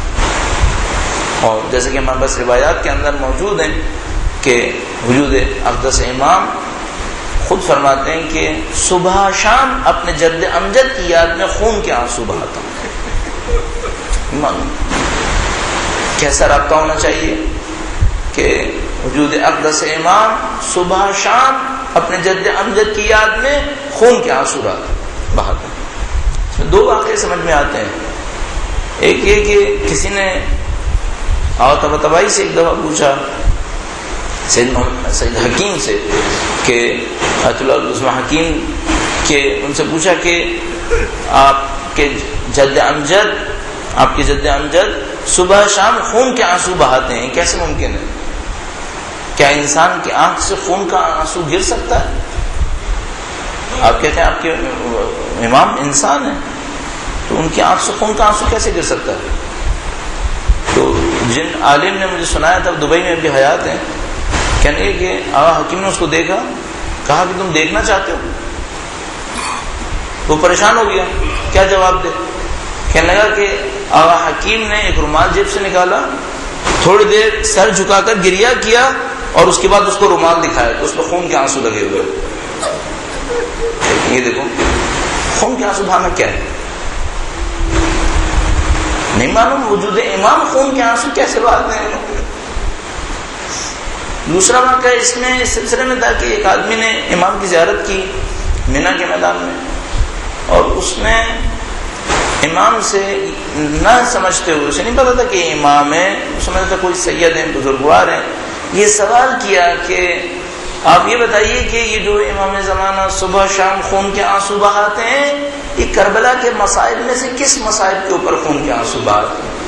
اور جیسے کہ ہمارے پاس روایات کے اندر موجود ہیں کہ وجود اقدس امام خود فرماتے ہیں کہ صبح شام اپنے جد امجد کی یاد میں خون کے آنسو بہاتا ہوں۔ معلوم کیسا رابطہ ہونا چاہیے کہ وجود اقدس امام صبح شام اپنے جد امجد کی یاد میں خون کے آنسو بہاتا ہوں۔ اس میں دو واقعے سمجھ میں آتے ہیں، ایک یہ کہ کسی نے آؤ تبا تبائی سے ایک دفعہ پوچھا سید محمد سید حکیم سے کہ آیت اللہ عثمہ حکیم کہ ان سے پوچھا کہ آپ کے جد امجد آپ کے جد امجد صبح شام خون کے آنسو بہاتے ہیں، کیسے ممکن ہے؟ کیا انسان کی آنکھ سے خون کا آنسو گر سکتا ہے؟ آپ کہتے ہیں آپ کے امام انسان ہیں، تو ان کی آنکھ سے خون کا آنسو کیسے گر سکتا ہے؟ تو جن عالم نے مجھے سنایا تھا، دبئی میں بھی حیات ہیں، کہنے کہ آقا حکیم نے اس کو دیکھا، کہا کہ تم دیکھنا چاہتے ہو؟ وہ پریشان ہو گیا، کیا جواب دے؟ کہنے لگا کہ آقا حکیم نے ایک رومال جیب سے نکالا، تھوڑی دیر سر جھکا کر گریا کیا اور اس کے بعد اس کو رومال دکھایا تو اس میں خون کے آنسو لگے ہوئے۔ یہ دیکھو خون کے آنسو بہانا کیا ہے؟ نہیں معلوم وجود امام خون کے آنسو کیسے بہاتے ہیں؟ دوسرا واقعہ اس میں اس سلسلے میں تھا کہ ایک آدمی نے امام کی زیارت کی مینا کے میدان میں، اور اس نے امام سے نہ سمجھتے ہوئے، اسے نہیں پتا تھا کہ امام ہے، سمجھتا تھا کوئی سید ہیں، بزرگوار ہیں، یہ سوال کیا کہ آپ یہ بتائیے کہ یہ جو امام زمانہ صبح شام خون کے آنسو بہاتے ہیں، یہ کربلا کے مصائب میں سے کس مصائب کے اوپر خون کے آنسو بہاتے ہیں؟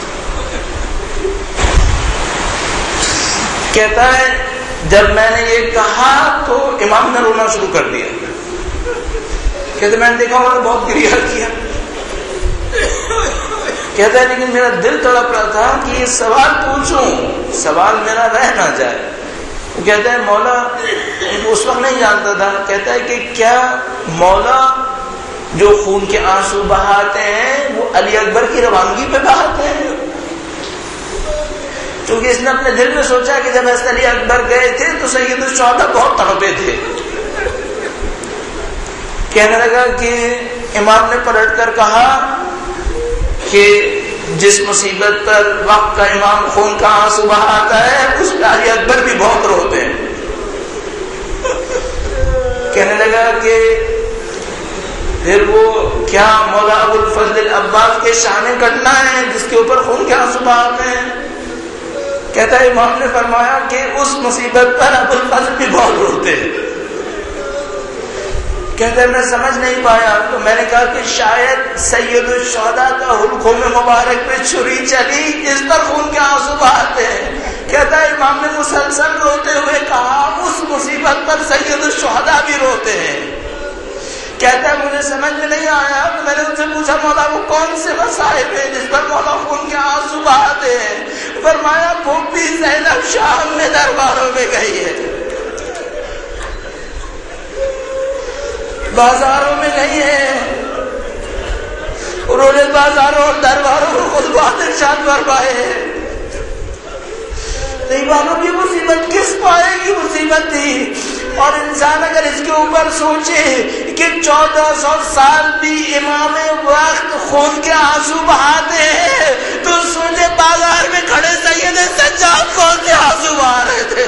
کہتا ہے جب میں نے یہ کہا تو امام نے رونا شروع کر دیا۔ کہتے میں نے دیکھا انہوں نے بہت گریہ کیا۔ کہتا ہے لیکن میرا دل تڑپ رہا تھا کہ یہ سوال پوچھوں، سوال میرا رہ نہ جائے۔ وہ کہتا ہے مولا، اس وقت نہیں جانتا تھا، کہتا ہے کہ کیا مولا جو خون کے آنسو بہاتے ہیں وہ علی اکبر کی روانگی پہ بہاتے ہیں؟ کیونکہ اس نے اپنے دل میں سوچا کہ جب حضرت علی اکبر گئے تھے تو سید الشہداء بہت تڑپے تھے۔ کہنے لگا کہ امام نے پلٹ کر کہا کہ جس مصیبت پر وقت کا امام خون کا آنسو بہاتا ہے اس پہ علی اکبر بھی بہت روتے ہیں۔ کہنے لگا کہ پھر وہ کیا مولا ابو الفضل العباس کے شانے کٹنا ہے جس کے اوپر خون کے آنسو بہاتے ہیں؟ کہتا ہے امام نے فرمایا کہ اس مصیبت پر ابو الفضل بھی بہت روتے ہیں۔ کہتا ہے میں سمجھ نہیں پایا تو میں نے کہا کہ شاید سید الشہداء کا حلقوں میں مبارک پہ چھری چلی، اس پر خون کے آنسو بہاتے ہیں۔ کہتا ہے امام نے مسلسل روتے ہوئے کہا اس مصیبت پر سید الشہداء بھی روتے ہیں۔ کہتا ہے مجھے سمجھ میں نہیں آیا تو میں نے ان سے پوچھا مولا وہ کون سے مصائب ہیں جس پر مولا خون کے آنسو بہاتے ہیں؟ فرمایا پھوپھی زینب شام میں درباروں میں گئی ہے، بازاروں میں گئی ہے، انہوں نے بازاروں اور درباروں کو خطبات ارشاد فرمائے ہیں۔ نہیں معلوم یہ مصیبت کس پائے کی مصیبت تھی، اور انسان اگر اس کے اوپر سوچے کہ چودہ سو سال بھی امام وقت خون کے آنسو بہاتے ہیں تو سوچے بازار میں کھڑے سید سجاد کون سے آنسو بہا رہے تھے۔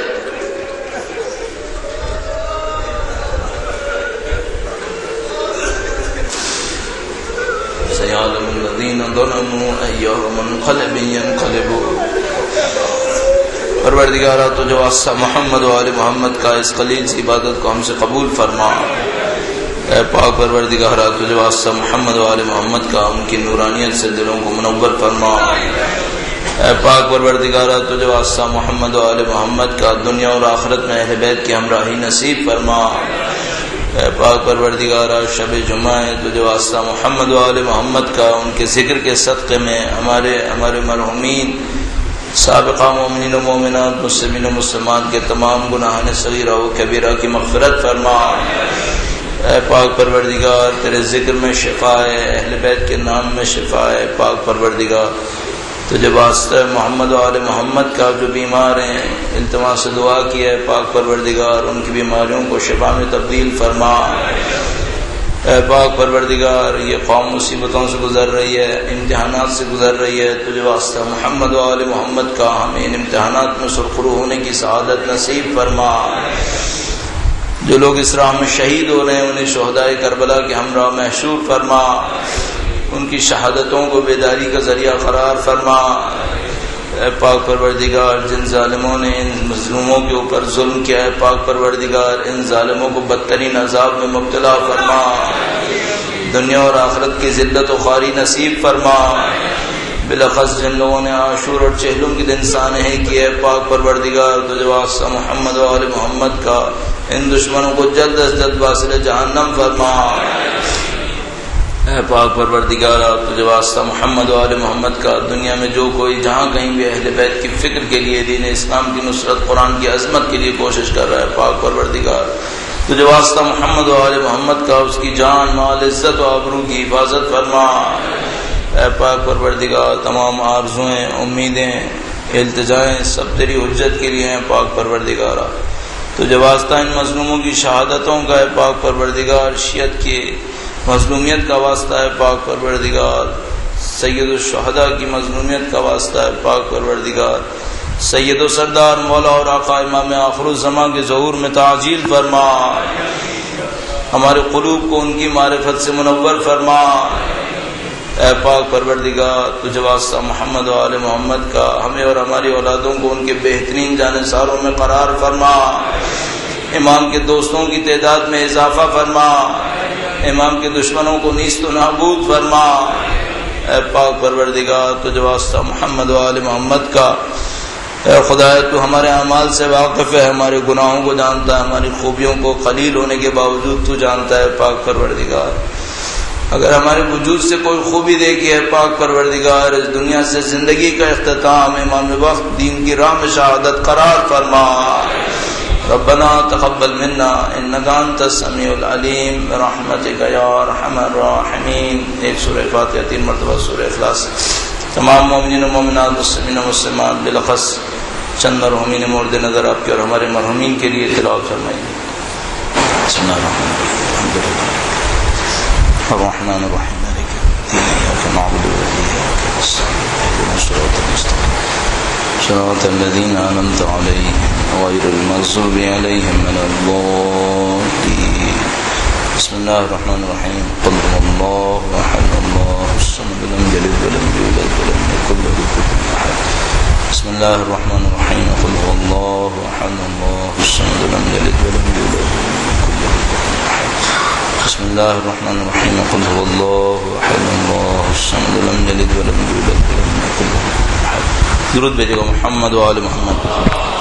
سيعلم الذين ظلموا أي منقلب ينقلبون۔ پروردگارا تو جو واسطہ محمد و آل محمد کا اس قلیل سی عبادت کو ہم سے قبول فرما۔ اے پاک پروردگارا تو جو واسطہ محمد و آل محمد کا ان کی نورانیت سے دلوں کو منور فرما۔ اے پاک پروردگارا تو جو واسطہ محمد و آل محمد کا دنیا اور آخرت میں اہل بیت کی ہمراہی نصیب فرما۔ اے پاک پروردگارا شب جمعہ ہے تو جو واسطہ محمد و آل محمد کا ان کے ذکر کے صدقے میں ہمارے ہمارے مرحومین سابقہ مومنین و مومنات مسلمین و مسلمان کے تمام گناہان صغیرہ و کبیرہ کی مغفرت فرما۔ اے پاک پروردگار تیرے ذکر میں شفا ہے، اہل بیت کے نام میں شفا ہے۔ پاک پروردگار تجھے واسطہ محمد و آل محمد کا جو بیمار ہیں التماس سے دعا کی ہے، پاک پروردگار ان کی بیماریوں کو شفا میں تبدیل فرما۔ اے پاک پروردگار یہ قوم مصیبتوں سے گزر رہی ہے، امتحانات سے گزر رہی ہے، تجھے واسطہ محمد و آل محمد کا ہمیں ان امتحانات میں سرخرو ہونے کی سعادت نصیب فرما۔ جو لوگ اس راہ میں شہید ہو رہے ہیں انہیں شہدائے کربلا کے ہمراہ محشور فرما، ان کی شہادتوں کو بیداری کا ذریعہ قرار فرما۔ اے پاک پروردگار جن ظالموں نے ان مظلوموں کے اوپر ظلم کیا ہے، پاک پروردگار ان ظالموں کو بدترین عذاب میں مبتلا فرما، دنیا اور آخرت کی ذلت و خواری نصیب فرما۔ بالاخص جن لوگوں نے عاشور اور چہلم کے دن سانحے کیے، پاک پروردگار تجھے واسطہ محمد و آل محمد کا ان دشمنوں کو جلد از جلد واصل جہنم فرما۔ اے پاک پروردگار تجھے واسطہ محمد و آل محمد کا دنیا میں جو کوئی جہاں کہیں بھی اہل بیت کی فکر کے لیے، دین اسلام کی نصرت، قرآن کی عظمت کے لیے کوشش کر رہا ہے، پاک پروردگار تجھے واسطہ محمد و آل محمد کا اس کی جان، مال، عزت و آبرو کی حفاظت فرما۔ اے پاک پروردگار تمام آرزویں، امیدیں، التجائیں سب تیری حجت کے لیے ہیں، پاک پروردگار تجھے واسطہ ان مظلوموں کی شہادتوں کا ہے، پاک پروردگار شیعت کی مظلومیت کا واسطہ ہے، پاک پروردگار سید الشہداء کی مظلومیت کا واسطہ ہے، پاک پروردگار سید و سردار مولا اور آقا امام آخر الزمان کے ظہور میں تعجیل فرما، ہمارے قلوب کو ان کی معرفت سے منور فرما۔ اے پاک پروردگار تجھے واسطہ محمد و آل محمد کا ہمیں اور ہماری اولادوں کو ان کے بہترین جانثاروں میں قرار فرما، امام کے دوستوں کی تعداد میں اضافہ فرما، امام کے دشمنوں کو نیست و نابود فرما۔ اے پاک پروردگار تجھے واسطہ محمد و آل محمد کا اے خدا تو ہمارے اعمال سے واقف ہے، ہمارے گناہوں کو جانتا ہے، ہماری خوبیوں کو قلیل ہونے کے باوجود تو جانتا ہے، پاک پروردگار اگر ہمارے وجود سے کوئی خوبی دیکھی ہے، پاک پروردگار اس دنیا سے زندگی کا اختتام امام وقت دین کی راہ میں شہادت قرار فرما۔ ربنا تقبل منا انک انت السمیع العلیم برحمتک یا ارحم الراحمین۔ ایک سورہ فاتحہ، تین مرتبہ سورہ اخلاص۔ تمام مومنین و مومنات، مسلمین و مسلمات، بالاخص چند مرحومین مورد نظر آپ کے اور ہمارے مرحومین کے لیے تلاوت فرمائیے۔ بسم اللہ الرحمن الرحیم، الرحمن الرحیم مالک یوم الدین، ایاک نعبد و ایاک نستعین، اهدنا الصراط المستقیم صراط الذین انعمت علیہم غیر المغضوب علیہم ولا الضالین۔ بسم اللہ الرحمن الرحیم، قل هو اللہ احد اللہ الصمد لم یلد ولم یولد ولم یکن له کفوا احد۔ بسم اللہ الرحمن الرحیم، قل هو اللہ احد اللہ الصمد لم یلد ولم یولد ولم یکن له کفوا احد۔ بسم اللہ الرحمن الرحیم، قل هو اللہ احد اللہ الصمد لم یلد ولم یولد ولم یکن له کفوا احد۔ درود بھیجے گا محمد و آل محمد۔